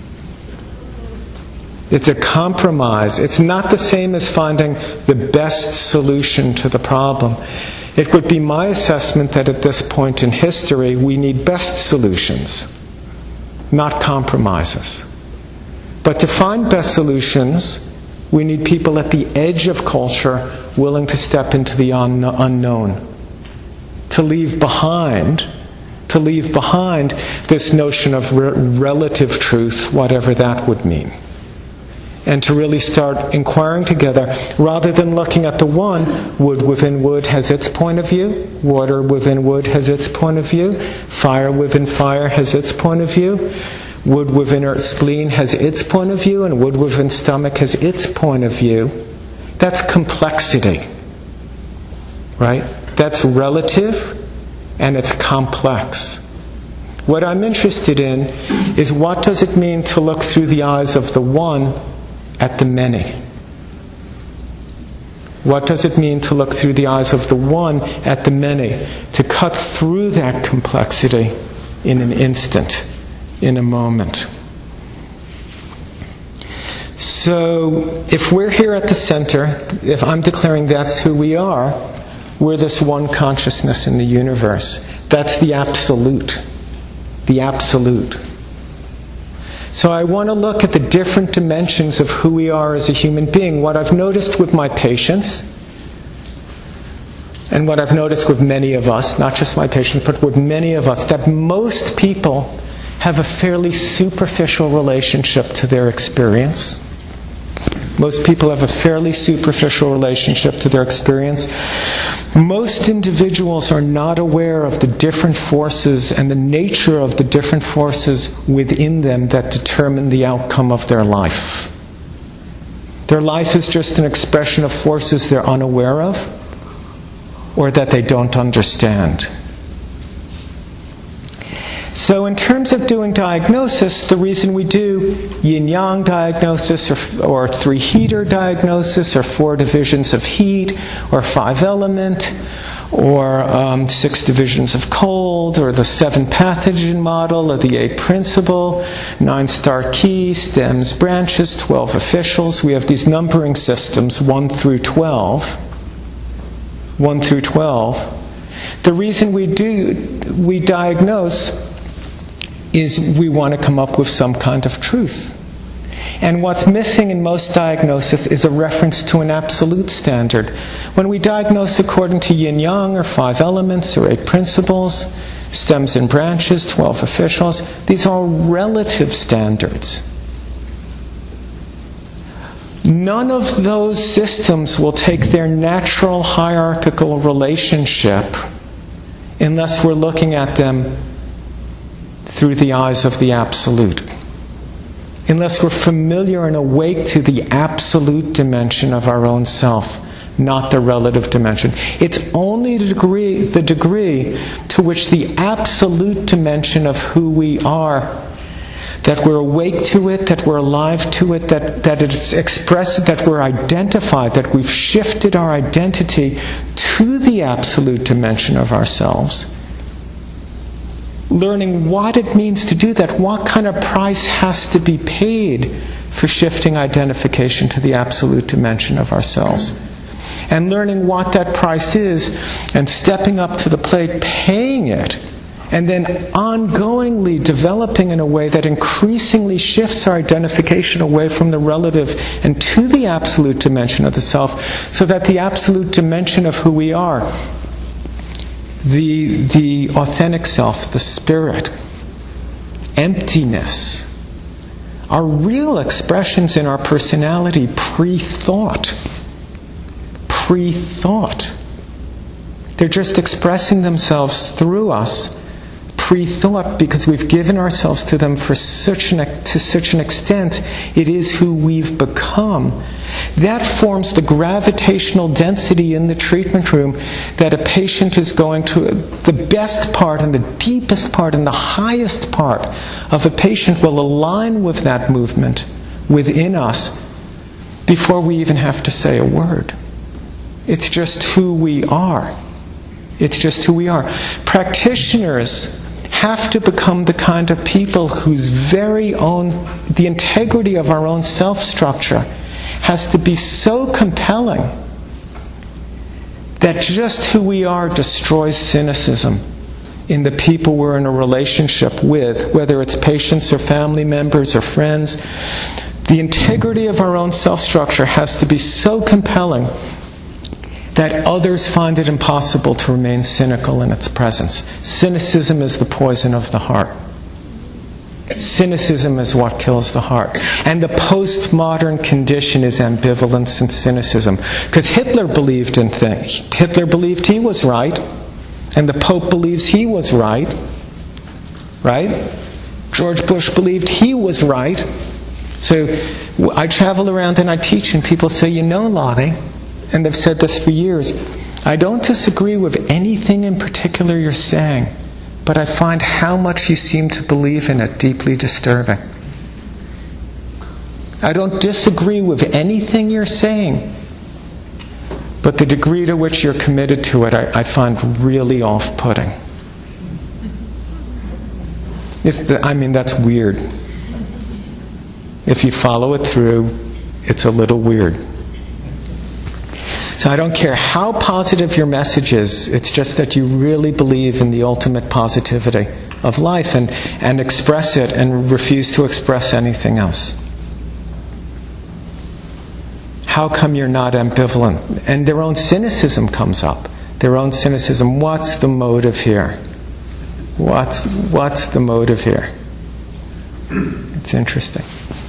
It's a compromise. It's not the same as finding the best solution to the problem. It would be my assessment that at this point in history, we need best solutions, not compromises. But to find best solutions, we need people at the edge of culture willing to step into the un- unknown, to leave behind, to leave behind this notion of re- relative truth, whatever that would mean. And to really start inquiring together, rather than looking at the one, wood within wood has its point of view, water within wood has its point of view, fire within fire has its point of view, wood within our spleen has its point of view, and wood within stomach has its point of view. That's complexity, right? That's relative, and it's complex. What I'm interested in is, what does it mean to look through the eyes of the one at the many? What does it mean to look through the eyes of the one at the many? To cut through that complexity in an instant, in a moment. So, if we're here at the center, if I'm declaring that's who we are, we're this one consciousness in the universe. That's the absolute. The absolute. So I want to look at the different dimensions of who we are as a human being. What I've noticed with my patients, and what I've noticed with many of us, not just my patients, but with many of us, that most people have a fairly superficial relationship to their experience. Most people have a fairly superficial relationship to their experience. Most individuals are not aware of the different forces and the nature of the different forces within them that determine the outcome of their life. Their life is just an expression of forces they're unaware of or that they don't understand. So in terms of doing diagnosis, the reason we do yin-yang diagnosis or, or three-heater diagnosis or four divisions of heat or five-element or um, six divisions of cold or the seven-pathogen model or the eight principle, nine-star key, stems, branches, twelve officials. We have these numbering systems, one through twelve. one through twelve. The reason we do, we diagnose is we want to come up with some kind of truth. And what's missing in most diagnosis is a reference to an absolute standard. When we diagnose according to yin-yang or five elements or eight principles, stems and branches, twelve officials, these are all relative standards. None of those systems will take their natural hierarchical relationship unless we're looking at them through the eyes of the absolute. Unless we're familiar and awake to the absolute dimension of our own self, not the relative dimension. It's only the degree, the degree to which the absolute dimension of who we are, that we're awake to it, that we're alive to it, that, that it's expressed, that we're identified, that we've shifted our identity to the absolute dimension of ourselves. Learning what it means to do that, what kind of price has to be paid for shifting identification to the absolute dimension of ourselves. And learning what that price is and stepping up to the plate, paying it, and then ongoingly developing in a way that increasingly shifts our identification away from the relative and to the absolute dimension of the self, so that the absolute dimension of who we are, the, the authentic self, the spirit, emptiness, are real expressions in our personality pre-thought. Pre-thought. They're just expressing themselves through us pre-thought, because we've given ourselves to them for such an, to such an extent, it is who we've become. That forms the gravitational density in the treatment room that a patient is going to, the best part and the deepest part and the highest part of a patient will align with that movement within us before we even have to say a word. It's just who we are. It's just who we are. Practitioners have to become the kind of people whose very own, the integrity of our own self-structure has to be so compelling that just who we are destroys cynicism in the people we're in a relationship with, whether it's patients or family members or friends. The integrity of our own self-structure has to be so compelling that others find it impossible to remain cynical in its presence. Cynicism is the poison of the heart. Cynicism is what kills the heart. And the postmodern condition is ambivalence and cynicism. Because Hitler believed in things. Hitler believed he was right. And the Pope believes he was right. Right? George Bush believed he was right. So I travel around and I teach, and people say, you know, Lonnie, and they've said this for years, I don't disagree with anything in particular you're saying, but I find how much you seem to believe in it deeply disturbing. I don't disagree with anything you're saying, but the degree to which you're committed to it, I, I find really off-putting. It's the, I mean, that's weird. If you follow it through, it's a little weird. So I don't care how positive your message is, it's just that you really believe in the ultimate positivity of life and, and express it and refuse to express anything else. How come you're not ambivalent? And their own cynicism comes up. Their own cynicism. What's the motive here? What's, what's the motive here? It's interesting.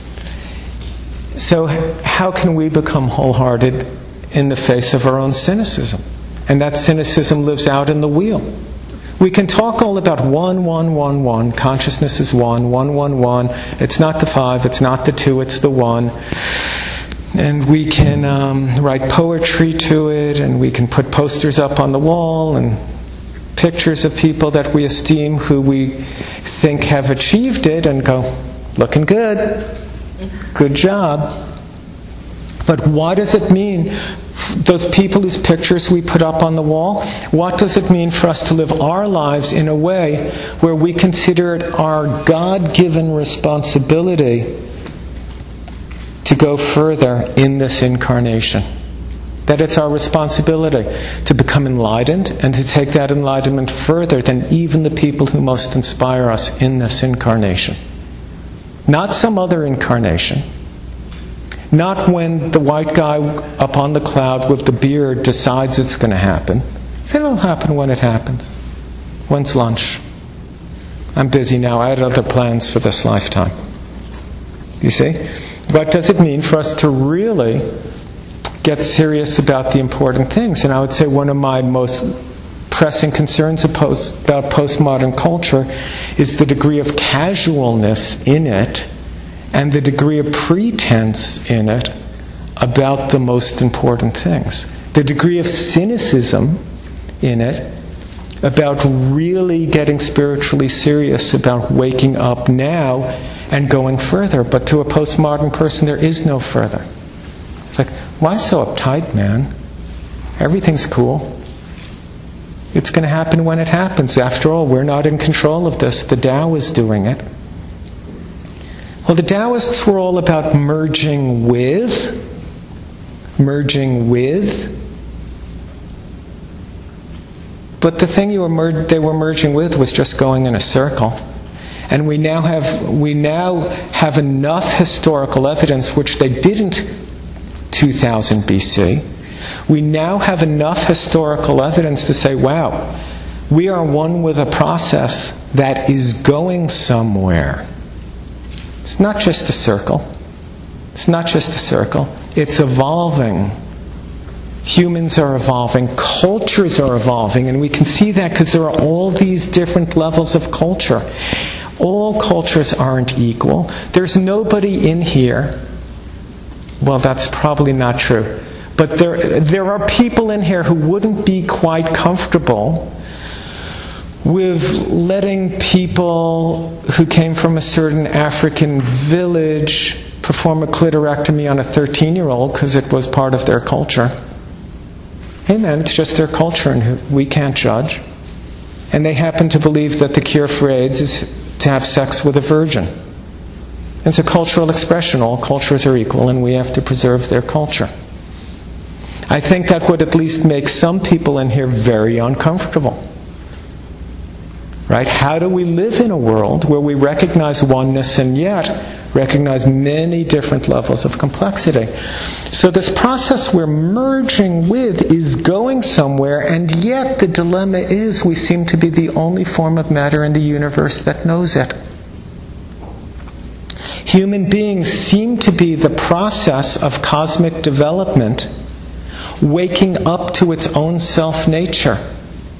So how can we become wholehearted in the face of our own cynicism? And that cynicism lives out in the wheel. We can talk all about one, one, one, one. Consciousness is one, one, one, one. It's not the five, it's not the two, it's the one. And we can um, write poetry to it, and we can put posters up on the wall, and pictures of people that we esteem who we think have achieved it, and go, looking good. Good job. But what does it mean, those people whose pictures we put up on the wall, what does it mean for us to live our lives in a way where we consider it our God-given responsibility to go further in this incarnation? That it's our responsibility to become enlightened and to take that enlightenment further than even the people who most inspire us in this incarnation. Not some other incarnation. Not when the white guy up on the cloud with the beard decides it's going to happen. It'll happen when it happens. When's lunch? I'm busy now. I had other plans for this lifetime. You see? What does it mean for us to really get serious about the important things? And I would say one of my most pressing concerns about postmodern culture is the degree of casualness in it and the degree of pretense in it about the most important things. The degree of cynicism in it about really getting spiritually serious about waking up now and going further. But to a postmodern person, there is no further. It's like, why so uptight, man? Everything's cool. It's going to happen when it happens. After all, we're not in control of this. The Tao is doing it. Well, the Taoists were all about merging with, merging with. But the thing you were mer- they were merging with was just going in a circle. And we now have we now have enough historical evidence, which they didn't two thousand B C. We now have enough historical evidence to say, wow, we are one with a process that is going somewhere. It's not just a circle. It's not just a circle. It's evolving. Humans are evolving. Cultures are evolving. And we can see that because there are all these different levels of culture. All cultures aren't equal. There's nobody in here. Well, that's probably not true. But there, there are people in here who wouldn't be quite comfortable with letting people who came from a certain African village perform a clitorectomy on a thirteen-year-old because it was part of their culture. Hey man, it's just their culture and we can't judge. and they happen to believe that the cure for AIDS is to have sex with a virgin. It's a cultural expression. All cultures are equal, and we have to preserve their culture. I think that would at least make some people in here very uncomfortable. Right? How do we live in a world where we recognize oneness and yet recognize many different levels of complexity? So this process we're merging with is going somewhere, and yet the dilemma is we seem to be the only form of matter in the universe that knows it. Human beings seem to be the process of cosmic development waking up to its own self-nature.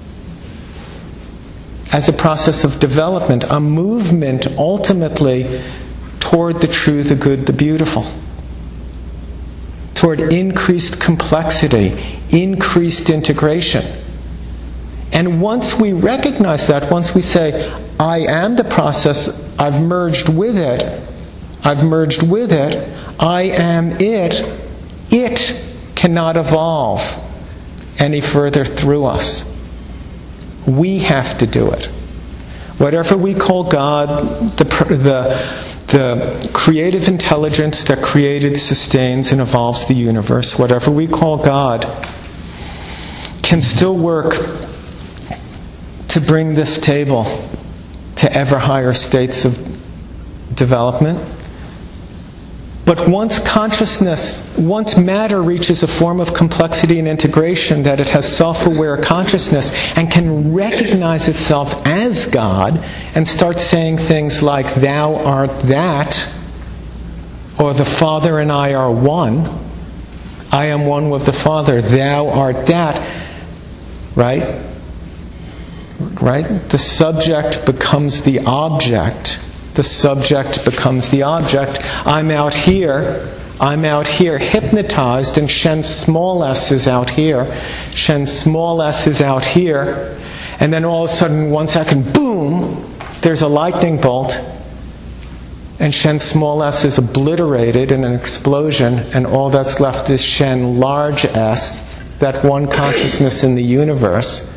As a process of development, a movement ultimately toward the true, the good, the beautiful. Toward increased complexity, increased integration. And once we recognize that, once we say, I am the process, I've merged with it, I've merged with it, I am it, it cannot evolve any further through us. We have to do it. Whatever we call God, the, the, the creative intelligence that created, sustains, and evolves the universe, whatever we call God, can still work to bring this table to ever higher states of development. But once consciousness, once matter reaches a form of complexity and integration, that it has self-aware consciousness and can recognize itself as God and start saying things like, "Thou art that," or "The Father and I are one. I am one with the Father. Thou art that." Right? Right? The subject becomes the object. The subject becomes the object. I'm out here. I'm out here hypnotized, and Shen small s is out here. Shen small s is out here. And then all of a sudden, one second, boom, there's a lightning bolt. And Shen small s is obliterated in an explosion, and all that's left is Shen large s, that one consciousness in the universe.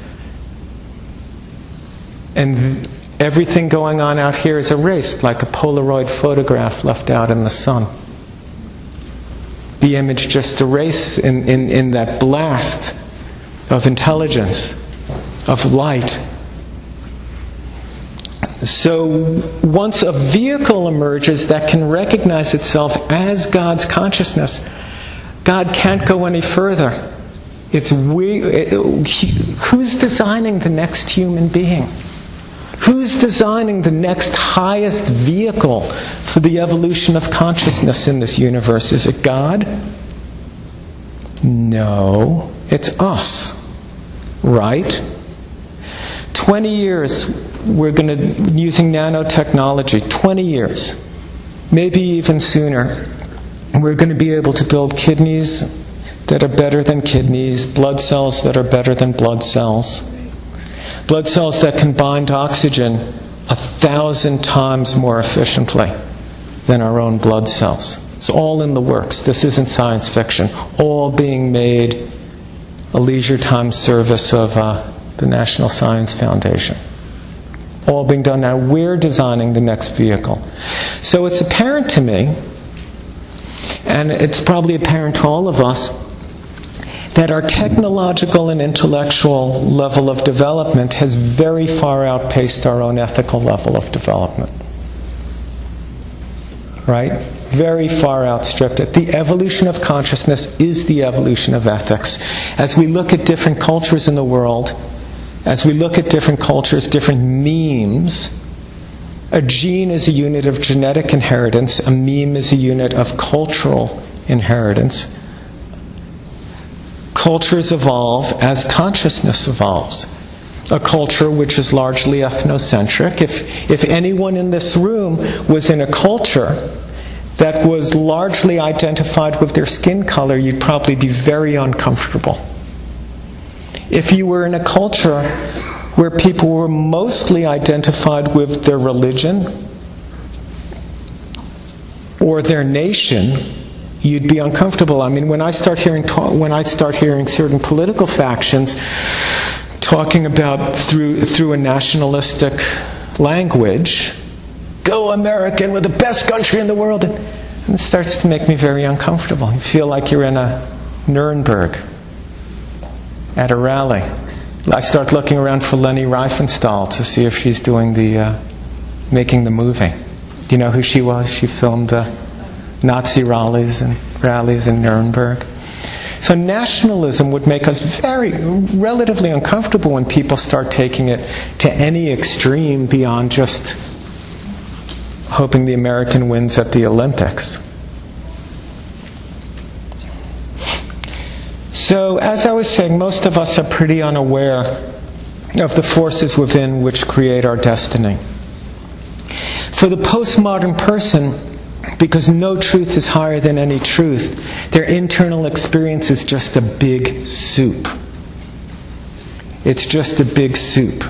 And everything going on out here is erased, like a Polaroid photograph left out in the sun. The image just erased in, in, in that blast of intelligence, of light. So once a vehicle emerges that can recognize itself as God's consciousness, God can't go any further. It's we, it, who's designing the next human being? Who's designing the next highest vehicle for the evolution of consciousness in this universe? Is it God? No, it's us. Right? Twenty years we're going to, using nanotechnology, twenty years, maybe even sooner, we're going to be able to build kidneys that are better than kidneys, blood cells that are better than blood cells. Blood cells that can bind oxygen a thousand times more efficiently than our own blood cells. It's all in the works. This isn't science fiction. All being made a leisure time service of uh, the National Science Foundation. All being done now. We're designing the next vehicle. So it's apparent to me, and it's probably apparent to all of us, that our technological and intellectual level of development has very far outpaced our own ethical level of development. Right? Very far outstripped it. The evolution of consciousness is the evolution of ethics. As we look at different cultures in the world, as we look at different cultures, different memes, a gene is a unit of genetic inheritance, a meme is a unit of cultural inheritance. Cultures evolve as consciousness evolves. A culture which is largely ethnocentric. If, if anyone in this room was in a culture that was largely identified with their skin color, you'd probably be very uncomfortable. If you were in a culture where people were mostly identified with their religion or their nation, you'd be uncomfortable. I mean, when I start hearing when I start hearing certain political factions talking about through through a nationalistic language, go American, we're the best country in the world. And it starts to make me very uncomfortable. You feel like you're in a Nuremberg at a rally. I start looking around for Leni Riefenstahl to see if she's doing the, uh, making the movie. Do you know who she was? She filmed uh, Nazi rallies and rallies in Nuremberg. So nationalism would make us very, relatively uncomfortable when people start taking it to any extreme beyond just hoping the American wins at the Olympics. So, as I was saying, most of us are pretty unaware of the forces within which create our destiny. For the postmodern person, because no truth is higher than any truth, their internal experience is just a big soup. It's just a big soup.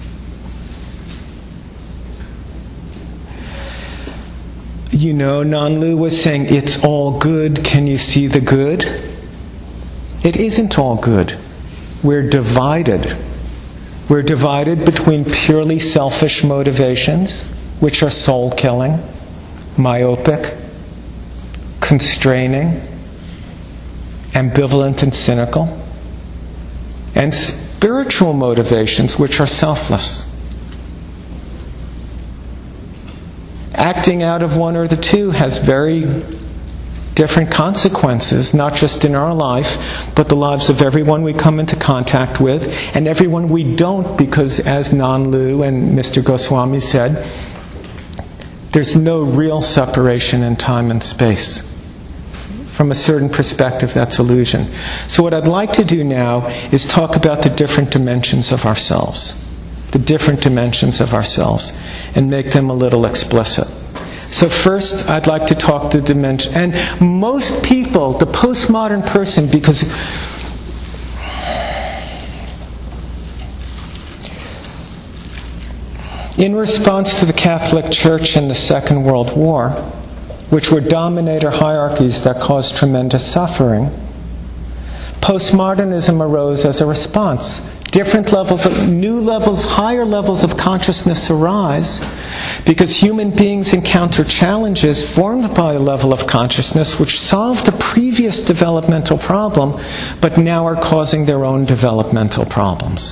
You know, Nanlu was saying, it's all good, can you see the good? It isn't all good. We're divided. We're divided between purely selfish motivations, which are soul-killing, myopic, constraining, ambivalent and cynical, and spiritual motivations, which are selfless. Acting out of one or the two has very different consequences, not just in our life, but the lives of everyone we come into contact with, and everyone we don't, because as Nanlu and Mister Goswami said, there's no real separation in time and space. From a certain perspective, that's illusion. So what I'd like to do now is talk about the different dimensions of ourselves. The different dimensions of ourselves, and make them a little explicit. So first, I'd like to talk the dimension. And most people, the postmodern person, because in response to the Catholic Church in the Second World War, which were dominator hierarchies that caused tremendous suffering, postmodernism arose as a response. Different levels of, new levels, higher levels of consciousness arise because human beings encounter challenges formed by a level of consciousness which solved a previous developmental problem, but now are causing their own developmental problems.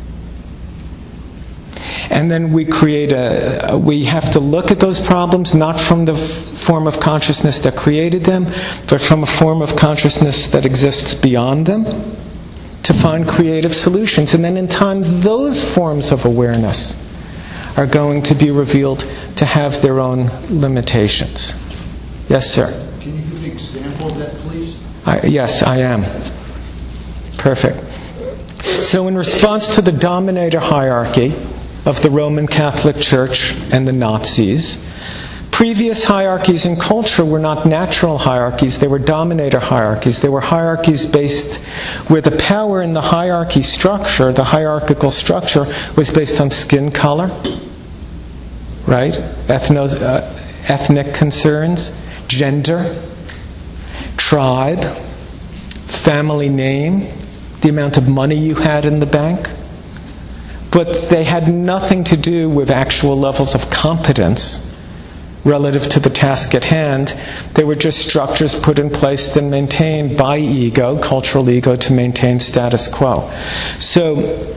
And then we create a, we have to look at those problems not from the form of consciousness that created them, but from a form of consciousness that exists beyond them, to find creative solutions. And then in time, those forms of awareness are going to be revealed to have their own limitations. Yes, sir? Can you give an example of that, please? I, yes, I am. Perfect. So in response to the dominator hierarchy of the Roman Catholic Church and the Nazis, previous hierarchies in culture were not natural hierarchies, they were dominator hierarchies. They were hierarchies based, where the power in the hierarchy structure, the hierarchical structure, was based on skin color, right? Ethnos, uh, ethnic concerns, gender, tribe, family name, the amount of money you had in the bank. But they had nothing to do with actual levels of competence relative to the task at hand. They were just structures put in place and maintained by ego, cultural ego, to maintain status quo. So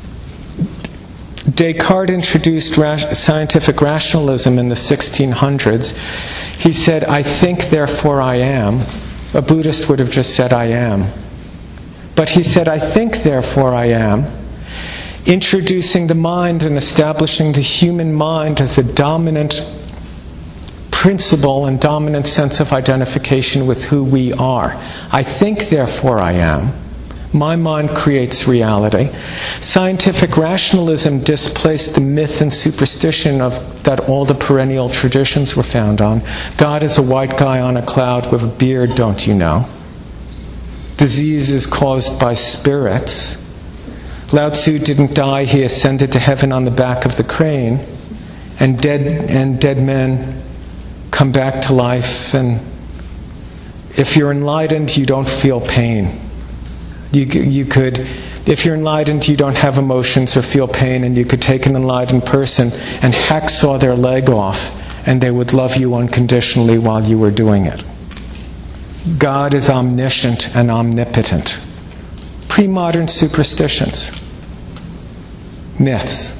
Descartes introduced ra- scientific rationalism in the sixteen hundreds. He said, I think, therefore I am. A Buddhist would have just said, I am. But he said, I think, therefore I am, introducing the mind and establishing the human mind as the dominant principle and dominant sense of identification with who we are. I think, therefore I am. My mind creates reality. Scientific rationalism displaced the myth and superstition of that all the perennial traditions were found on. God is a white guy on a cloud with a beard, don't you know? Disease is caused by spirits. Lao Tzu didn't die, he ascended to heaven on the back of the crane. And dead and dead men come back to life, and if you're enlightened, you don't feel pain. You, you could, if you're enlightened, you don't have emotions or feel pain, and you could take an enlightened person and hacksaw their leg off, and they would love you unconditionally while you were doing it. God is omniscient and omnipotent. Pre-modern superstitions. Myths.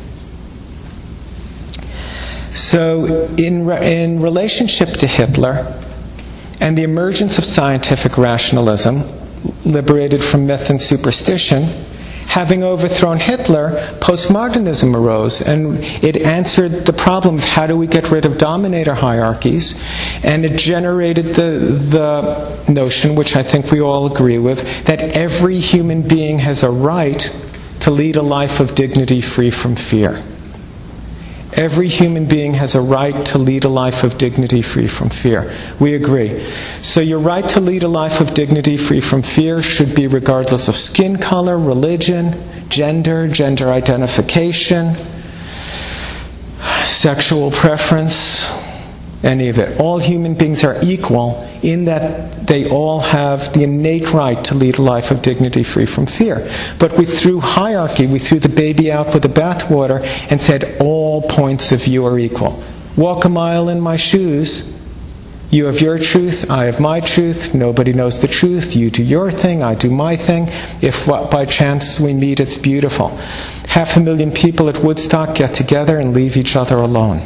So, in, re- in relationship to Hitler and the emergence of scientific rationalism, liberated from myth and superstition, having overthrown Hitler, postmodernism arose, and it answered the problem of how do we get rid of dominator hierarchies, and it generated the, the notion, which I think we all agree with, that every human being has a right to lead a life of dignity free from fear. Every human being has a right to lead a life of dignity free from fear. We agree. So your right to lead a life of dignity free from fear should be regardless of skin color, religion, gender, gender identification, sexual preference, any of it. All human beings are equal in that they all have the innate right to lead a life of dignity free from fear. But we threw hierarchy, we threw the baby out with the bathwater and said all points of view are equal. Walk a mile in my shoes. You have your truth, I have my truth, nobody knows the truth, you do your thing, I do my thing. If by chance we meet, it's beautiful. Half a million people at Woodstock get together and leave each other alone.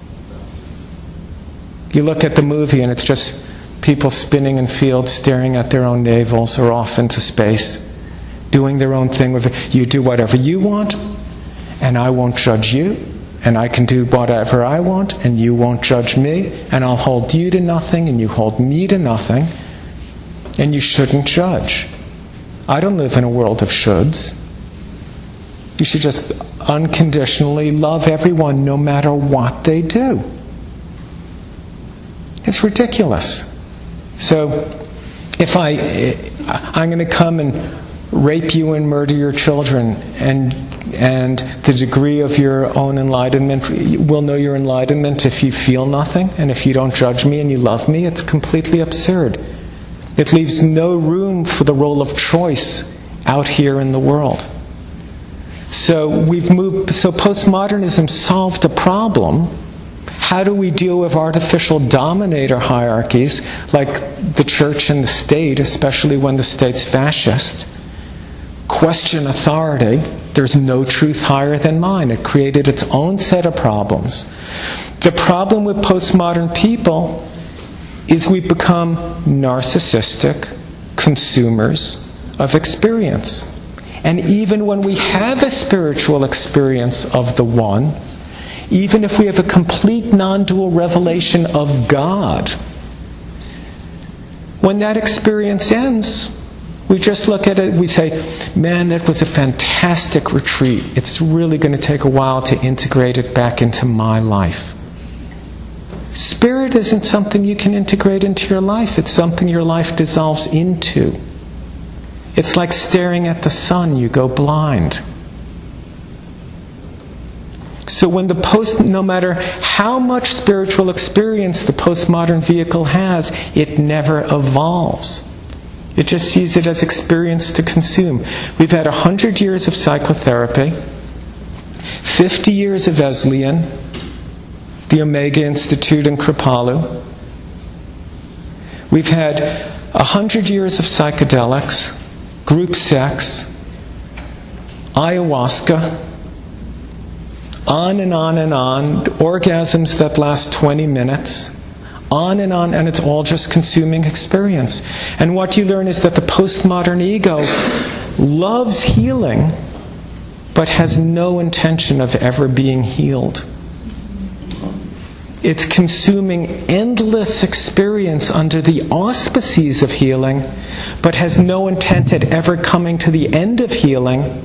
You look at the movie and it's just people spinning in fields, staring at their own navels or off into space, doing their own thing with it. You do whatever you want, and I won't judge you, and I can do whatever I want, and you won't judge me, and I'll hold you to nothing, and you hold me to nothing, and you shouldn't judge. I don't live in a world of shoulds. You should just unconditionally love everyone no matter what they do. It's ridiculous. So, if I, I'm going to come and rape you and murder your children, and and the degree of your own enlightenment, we'll know your enlightenment if you feel nothing, and if you don't judge me and you love me, it's completely absurd. It leaves no room for the role of choice out here in the world. So we've moved. So postmodernism solved a problem. How do we deal with artificial dominator hierarchies like the church and the state, especially when the state's fascist? Question authority. There's no truth higher than mine. It created its own set of problems. The problem with postmodern people is we become narcissistic consumers of experience. And even when we have a spiritual experience of the One, even if we have a complete non-dual revelation of God, when that experience ends, we just look at it, we say, man, that was a fantastic retreat. It's really going to take a while to integrate it back into my life. Spirit isn't something you can integrate into your life. It's something your life dissolves into. It's like staring at the sun, you go blind. So when the post, no matter how much spiritual experience the postmodern vehicle has, it never evolves. It just sees it as experience to consume. We've had a hundred years of psychotherapy, fifty years of Wesleyan, the Omega Institute in Kripalu. We've had a hundred years of psychedelics, group sex, ayahuasca, on and on and on, orgasms that last twenty minutes, on and on, and it's all just consuming experience. And what you learn is that the postmodern ego loves healing, but has no intention of ever being healed. It's consuming endless experience under the auspices of healing, but has no intent at ever coming to the end of healing.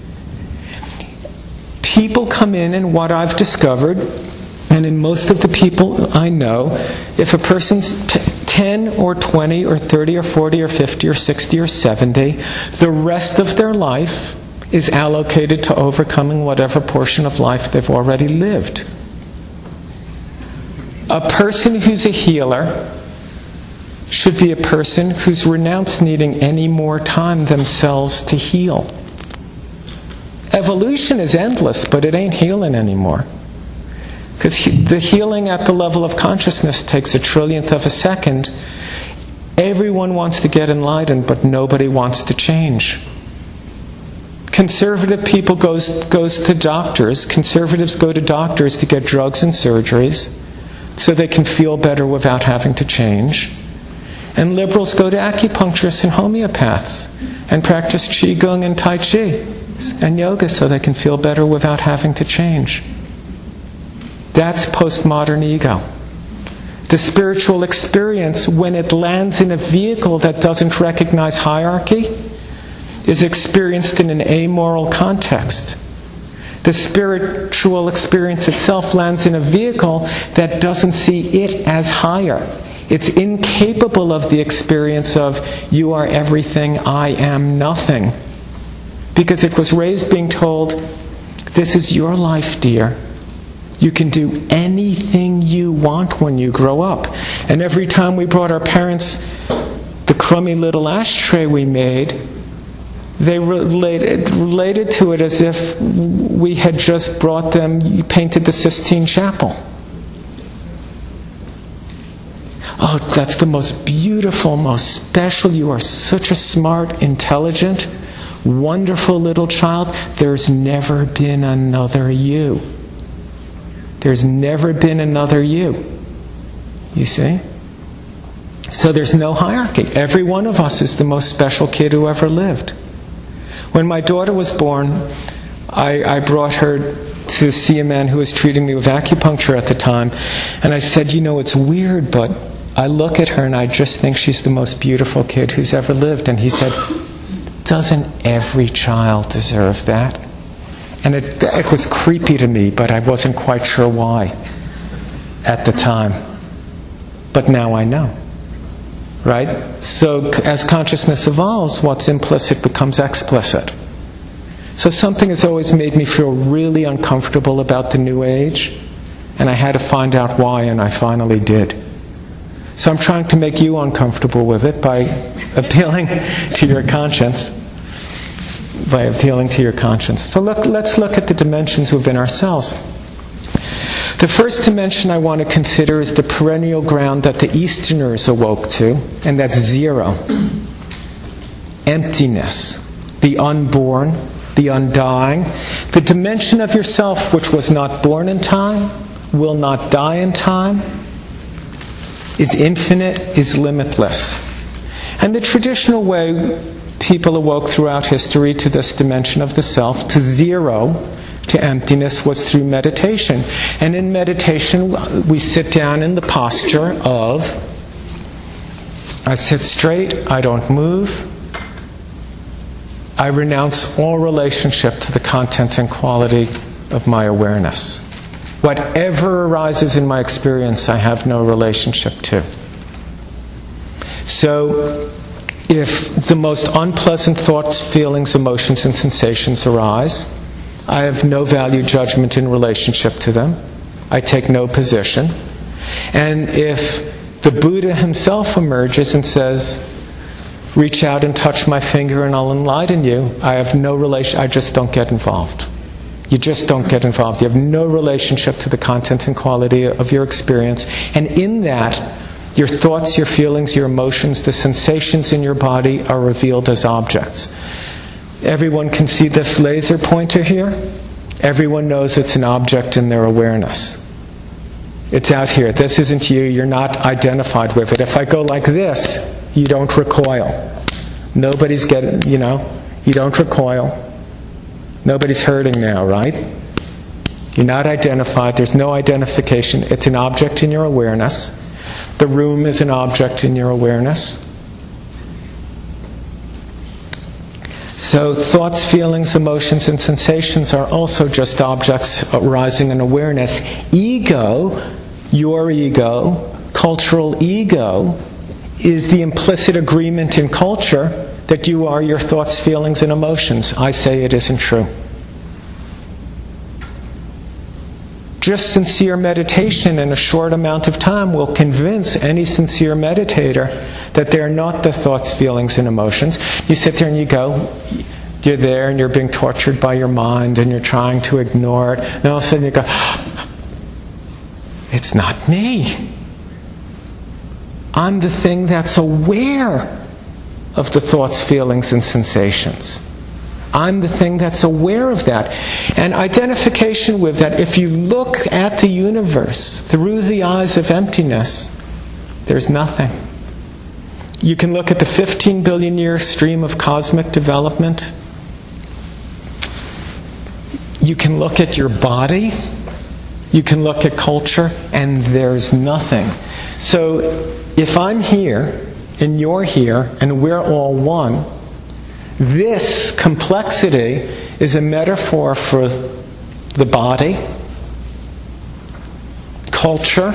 People come in, and what I've discovered, and in most of the people I know, if a person's t- ten or twenty or thirty or forty or fifty or sixty or seventy, the rest of their life is allocated to overcoming whatever portion of life they've already lived. A person who's a healer should be a person who's renounced needing any more time themselves to heal. Evolution is endless, but it ain't healing anymore. Because he, the healing at the level of consciousness takes a trillionth of a second. Everyone wants to get enlightened, but nobody wants to change. Conservative people goes goes to doctors. Conservatives go to doctors to get drugs and surgeries so they can feel better without having to change. And liberals go to acupuncturists and homeopaths and practice Qigong and Tai Chi and yoga so they can feel better without having to change. That's postmodern ego. The spiritual experience, when it lands in a vehicle that doesn't recognize hierarchy, is experienced in an amoral context. The spiritual experience itself lands in a vehicle that doesn't see it as higher. It's incapable of the experience of, you are everything, I am nothing. Because it was raised being told, this is your life, dear. You can do anything you want when you grow up. And every time we brought our parents the crummy little ashtray we made, they related, related to it as if we had just brought them, painted the Sistine Chapel. Oh, that's the most beautiful, most special. You are such a smart, intelligent, wonderful little child. There's never been another you. There's never been another you. You see? So there's no hierarchy. Every one of us is the most special kid who ever lived. When my daughter was born, I, I brought her to see a man who was treating me with acupuncture at the time. And I said, you know, it's weird, but I look at her and I just think she's the most beautiful kid who's ever lived. And he said, doesn't every child deserve that? And it, it was creepy to me, but I wasn't quite sure why at the time. But now I know. Right? So as consciousness evolves, what's implicit becomes explicit. So something has always made me feel really uncomfortable about the New Age, and I had to find out why, and I finally did. So I'm trying to make you uncomfortable with it by appealing to your conscience. By appealing to your conscience. So look, let's look at the dimensions within ourselves. The first dimension I want to consider is the perennial ground that the Easterners awoke to, and that's zero. Emptiness. The unborn, the undying. The dimension of yourself which was not born in time, will not die in time, is infinite, is limitless. And the traditional way people awoke throughout history to this dimension of the self, to zero, to emptiness, was through meditation. And in meditation, we sit down in the posture of, I sit straight, I don't move, I renounce all relationship to the content and quality of my awareness. Whatever arises in my experience, I have no relationship to. So, if the most unpleasant thoughts, feelings, emotions, and sensations arise, I have no value judgment in relationship to them. I take no position. And if the Buddha himself emerges and says, reach out and touch my finger and I'll enlighten you, I have no relation, I just don't get involved. You just don't get involved. You have no relationship to the content and quality of your experience. And in that, your thoughts, your feelings, your emotions, the sensations in your body are revealed as objects. Everyone can see this laser pointer here. Everyone knows it's an object in their awareness. It's out here. This isn't you. You're not identified with it. If I go like this, you don't recoil. Nobody's getting, you know, you don't recoil. Nobody's hurting now, right? You're not identified. There's no identification. It's an object in your awareness. The room is an object in your awareness. So thoughts, feelings, emotions, and sensations are also just objects arising in awareness. Ego, your ego, cultural ego, is the implicit agreement in culture that you are your thoughts, feelings, and emotions. I say it isn't true. Just sincere meditation in a short amount of time will convince any sincere meditator that they're not the thoughts, feelings, and emotions. You sit there and you go, you're there and you're being tortured by your mind and you're trying to ignore it. And all of a sudden you go, it's not me. I'm the thing that's aware of the thoughts, feelings, and sensations. I'm the thing that's aware of that. And identification with that, if you look at the universe through the eyes of emptiness, there's nothing. You can look at the fifteen billion year stream of cosmic development. You can look at your body. You can look at culture, and there's nothing. So if I'm here, and you're here, and we're all one, this complexity is a metaphor for the body, culture,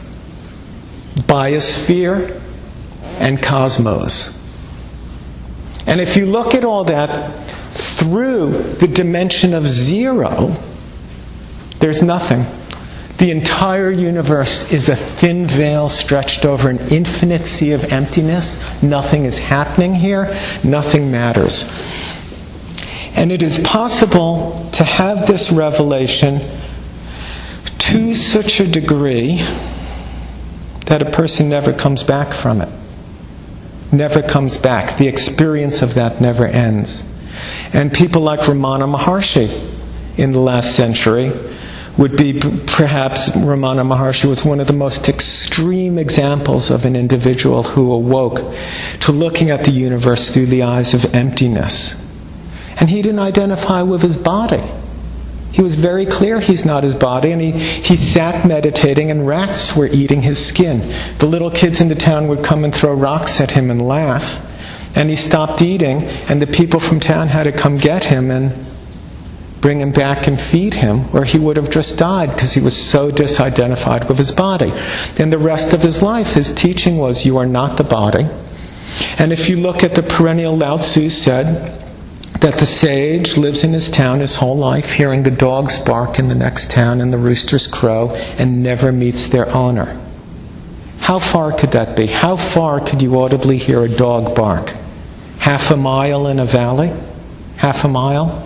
biosphere, and cosmos. And if you look at all that through the dimension of zero, there's nothing. The entire universe is a thin veil stretched over an infinite sea of emptiness. Nothing is happening here. Nothing matters. And it is possible to have this revelation to such a degree that a person never comes back from it. Never comes back. The experience of that never ends. And people like Ramana Maharshi in the last century would be, perhaps Ramana Maharshi was one of the most extreme examples of an individual who awoke to looking at the universe through the eyes of emptiness. And he didn't identify with his body. He was very clear he's not his body, and he, he sat meditating and rats were eating his skin. The little kids in the town would come and throw rocks at him and laugh. And he stopped eating, and the people from town had to come get him and bring him back and feed him, or he would have just died because he was so disidentified with his body. And the rest of his life, his teaching was, you are not the body. And if you look at the perennial, Lao Tzu said that the sage lives in his town his whole life, hearing the dogs bark in the next town and the roosters crow, and never meets their owner. How far could that be? How far could you audibly hear a dog bark? Half a mile in a valley? Half a mile?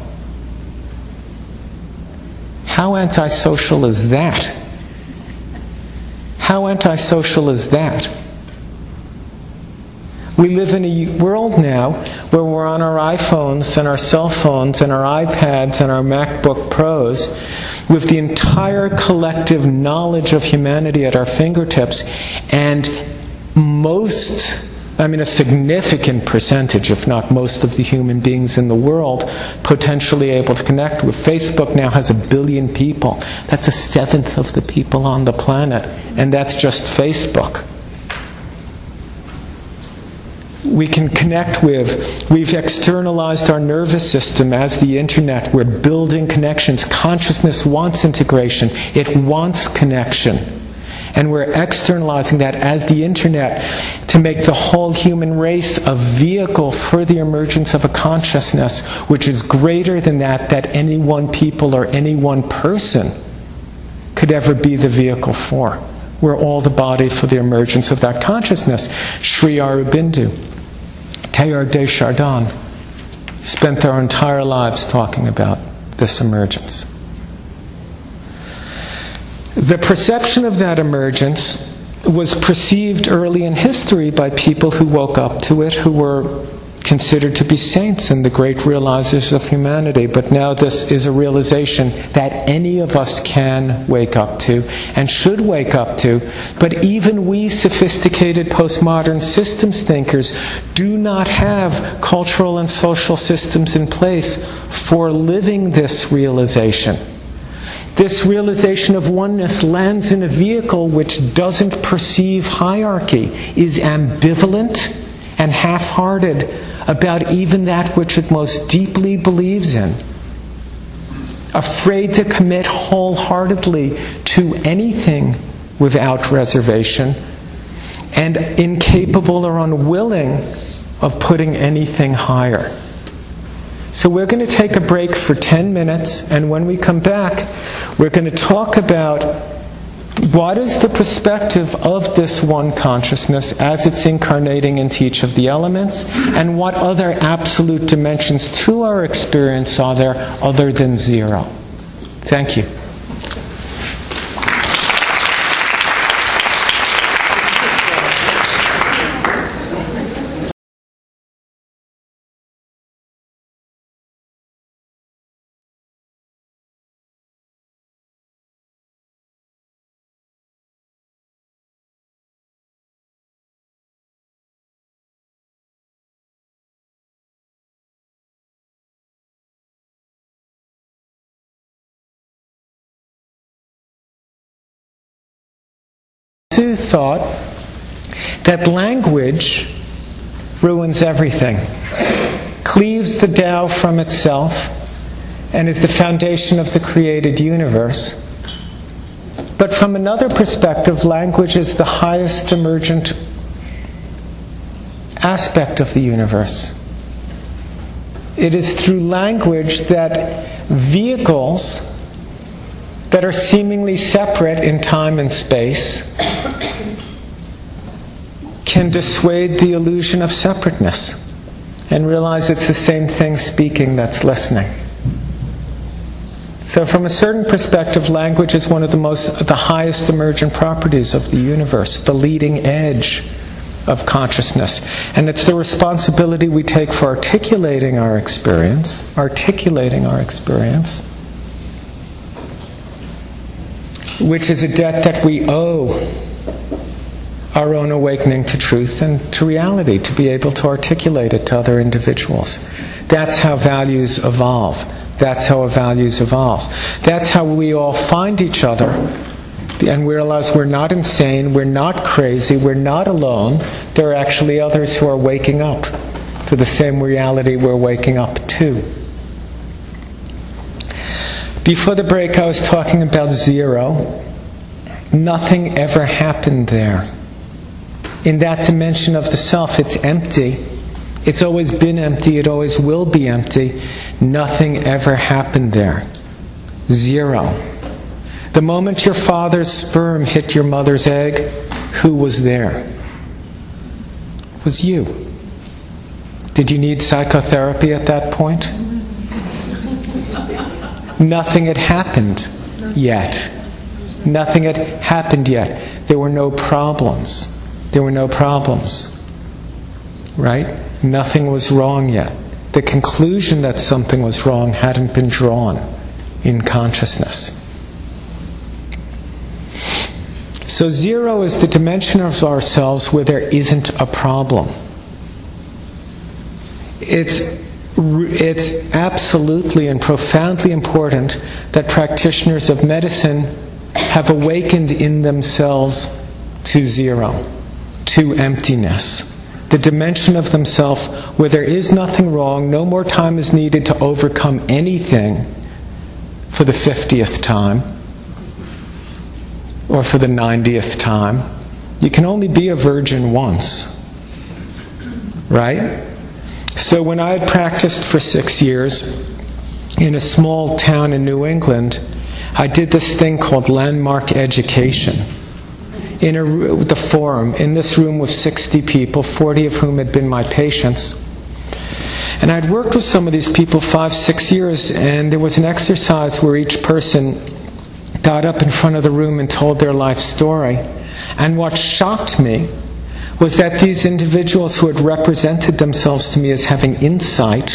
How antisocial is that? How antisocial is that? We live in a world now where we're on our iPhones and our cell phones and our iPads and our MacBook Pros with the entire collective knowledge of humanity at our fingertips, and most, I mean a significant percentage, if not most of the human beings in the world potentially able to connect with. Facebook now has a billion people. That's a seventh of the people on the planet, and that's just Facebook. We can connect with, we've externalized our nervous system as the internet. We're building connections. Consciousness wants integration. It wants connection. And we're externalizing that as the internet to make the whole human race a vehicle for the emergence of a consciousness which is greater than that that any one people or any one person could ever be the vehicle for. We're all the body for the emergence of that consciousness. Sri Aurobindo, Teilhard de Chardin spent their entire lives talking about this emergence. The perception of that emergence was perceived early in history by people who woke up to it, who were considered to be saints and the great realizers of humanity. But now this is a realization that any of us can wake up to and should wake up to. But even we sophisticated postmodern systems thinkers do not have cultural and social systems in place for living this realization. This realization of oneness lands in a vehicle which doesn't perceive hierarchy, is ambivalent and half-hearted about even that which it most deeply believes in, afraid to commit wholeheartedly to anything without reservation, and incapable or unwilling of putting anything higher. So we're going to take a break for ten minutes, and when we come back, we're going to talk about what is the perspective of this one consciousness as it's incarnating into each of the elements, and what other absolute dimensions to our experience are there other than zero. Thank you. Thought that language ruins everything, cleaves the Tao from itself, and is the foundation of the created universe. But from another perspective, language is the highest emergent aspect of the universe. It is through language that vehicles that are seemingly separate in time and space can dissuade the illusion of separateness and realize it's the same thing speaking that's listening. So from a certain perspective, language is one of the most, the highest emergent properties of the universe, the leading edge of consciousness. And it's the responsibility we take for articulating our experience, articulating our experience, which is a debt that we owe our own awakening to truth and to reality, to be able to articulate it to other individuals. That's how values evolve. That's how values evolves. That's how we all find each other and realize we're not insane, we're not crazy, we're not alone. There are actually others who are waking up to the same reality we're waking up to. Before the break, I was talking about zero. Nothing ever happened there. In that dimension of the self, it's empty. It's always been empty. It always will be empty. Nothing ever happened there. Zero. The moment your father's sperm hit your mother's egg, who was there? It was you. Did you need psychotherapy at that point? Nothing had happened yet. Nothing had happened yet. There were no problems. There were no problems. Right? Nothing was wrong yet. The conclusion that something was wrong hadn't been drawn in consciousness. So zero is the dimension of ourselves where there isn't a problem. It's It's absolutely and profoundly important that practitioners of medicine have awakened in themselves to zero, to emptiness. The dimension of themselves where there is nothing wrong, no more time is needed to overcome anything for the fiftieth time or for the ninetieth time. You can only be a virgin once, right? So when I had practiced for six years in a small town in New England, I did this thing called landmark education. In a, the forum, in this room with sixty people, forty of whom had been my patients. And I'd worked with some of these people five, six years, and there was an exercise where each person got up in front of the room and told their life story. And what shocked me was that these individuals who had represented themselves to me as having insight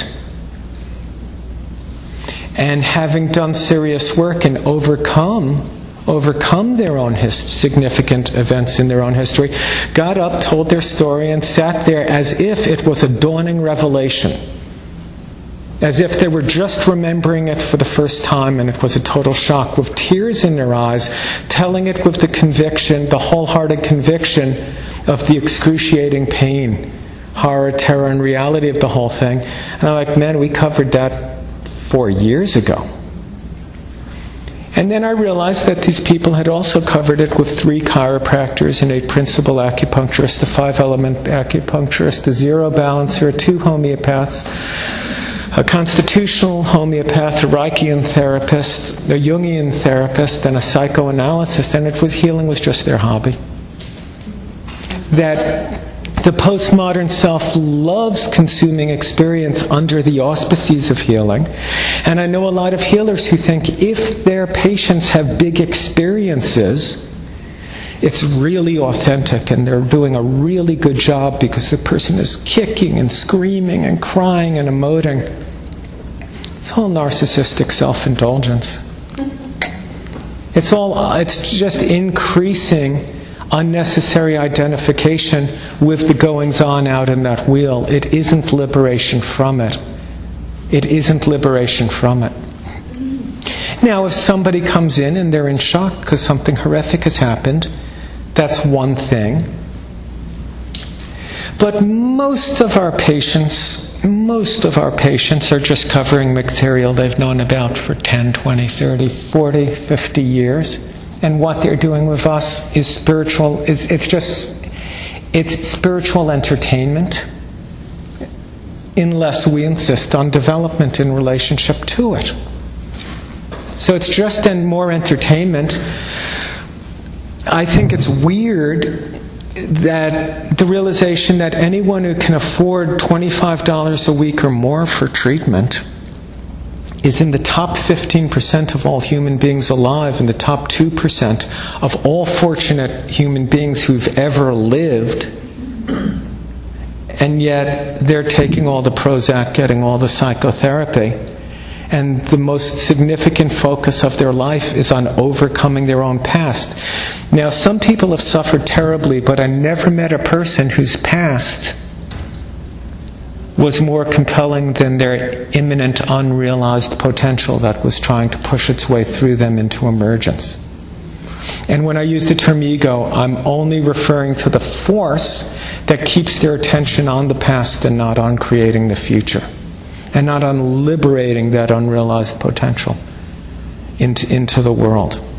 and having done serious work and overcome overcome their own his, significant events in their own history, got up, told their story, and sat there as if it was a dawning revelation. As if they were just remembering it for the first time and it was a total shock, with tears in their eyes, telling it with the conviction, the wholehearted conviction of the excruciating pain, horror, terror, and reality of the whole thing. And I'm like, man, we covered that four years ago. And then I realized that these people had also covered it with three chiropractors and eight principal acupuncturists, a five-element acupuncturist, a zero balancer, two homeopaths, a constitutional homeopath, a Reichian therapist, a Jungian therapist, and a psychoanalyst, and it was healing was just their hobby. That the postmodern self loves consuming experience under the auspices of healing. And I know a lot of healers who think if their patients have big experiences, it's really authentic and they're doing a really good job because the person is kicking and screaming and crying and emoting. It's all narcissistic self-indulgence. It's all, it's just increasing unnecessary identification with the goings-on out in that wheel. It isn't liberation from it. It isn't liberation from it. Now, if somebody comes in and they're in shock because something horrific has happened, that's one thing. But most of our patients, most of our patients are just covering material they've known about for ten, twenty, thirty, forty, fifty years. And what they're doing with us is spiritual, it's, it's just, it's spiritual entertainment, unless we insist on development in relationship to it. So it's just an more entertainment. I think it's weird that the realization that anyone who can afford twenty-five dollars a week or more for treatment is in the top fifteen percent of all human beings alive and the top two percent of all fortunate human beings who've ever lived. And yet they're taking all the Prozac, getting all the psychotherapy. And the most significant focus of their life is on overcoming their own past. Now, some people have suffered terribly, but I never met a person whose past was more compelling than their imminent unrealized potential that was trying to push its way through them into emergence. And when I use the term ego, I'm only referring to the force that keeps their attention on the past and not on creating the future, and not on liberating that unrealized potential into, into the world.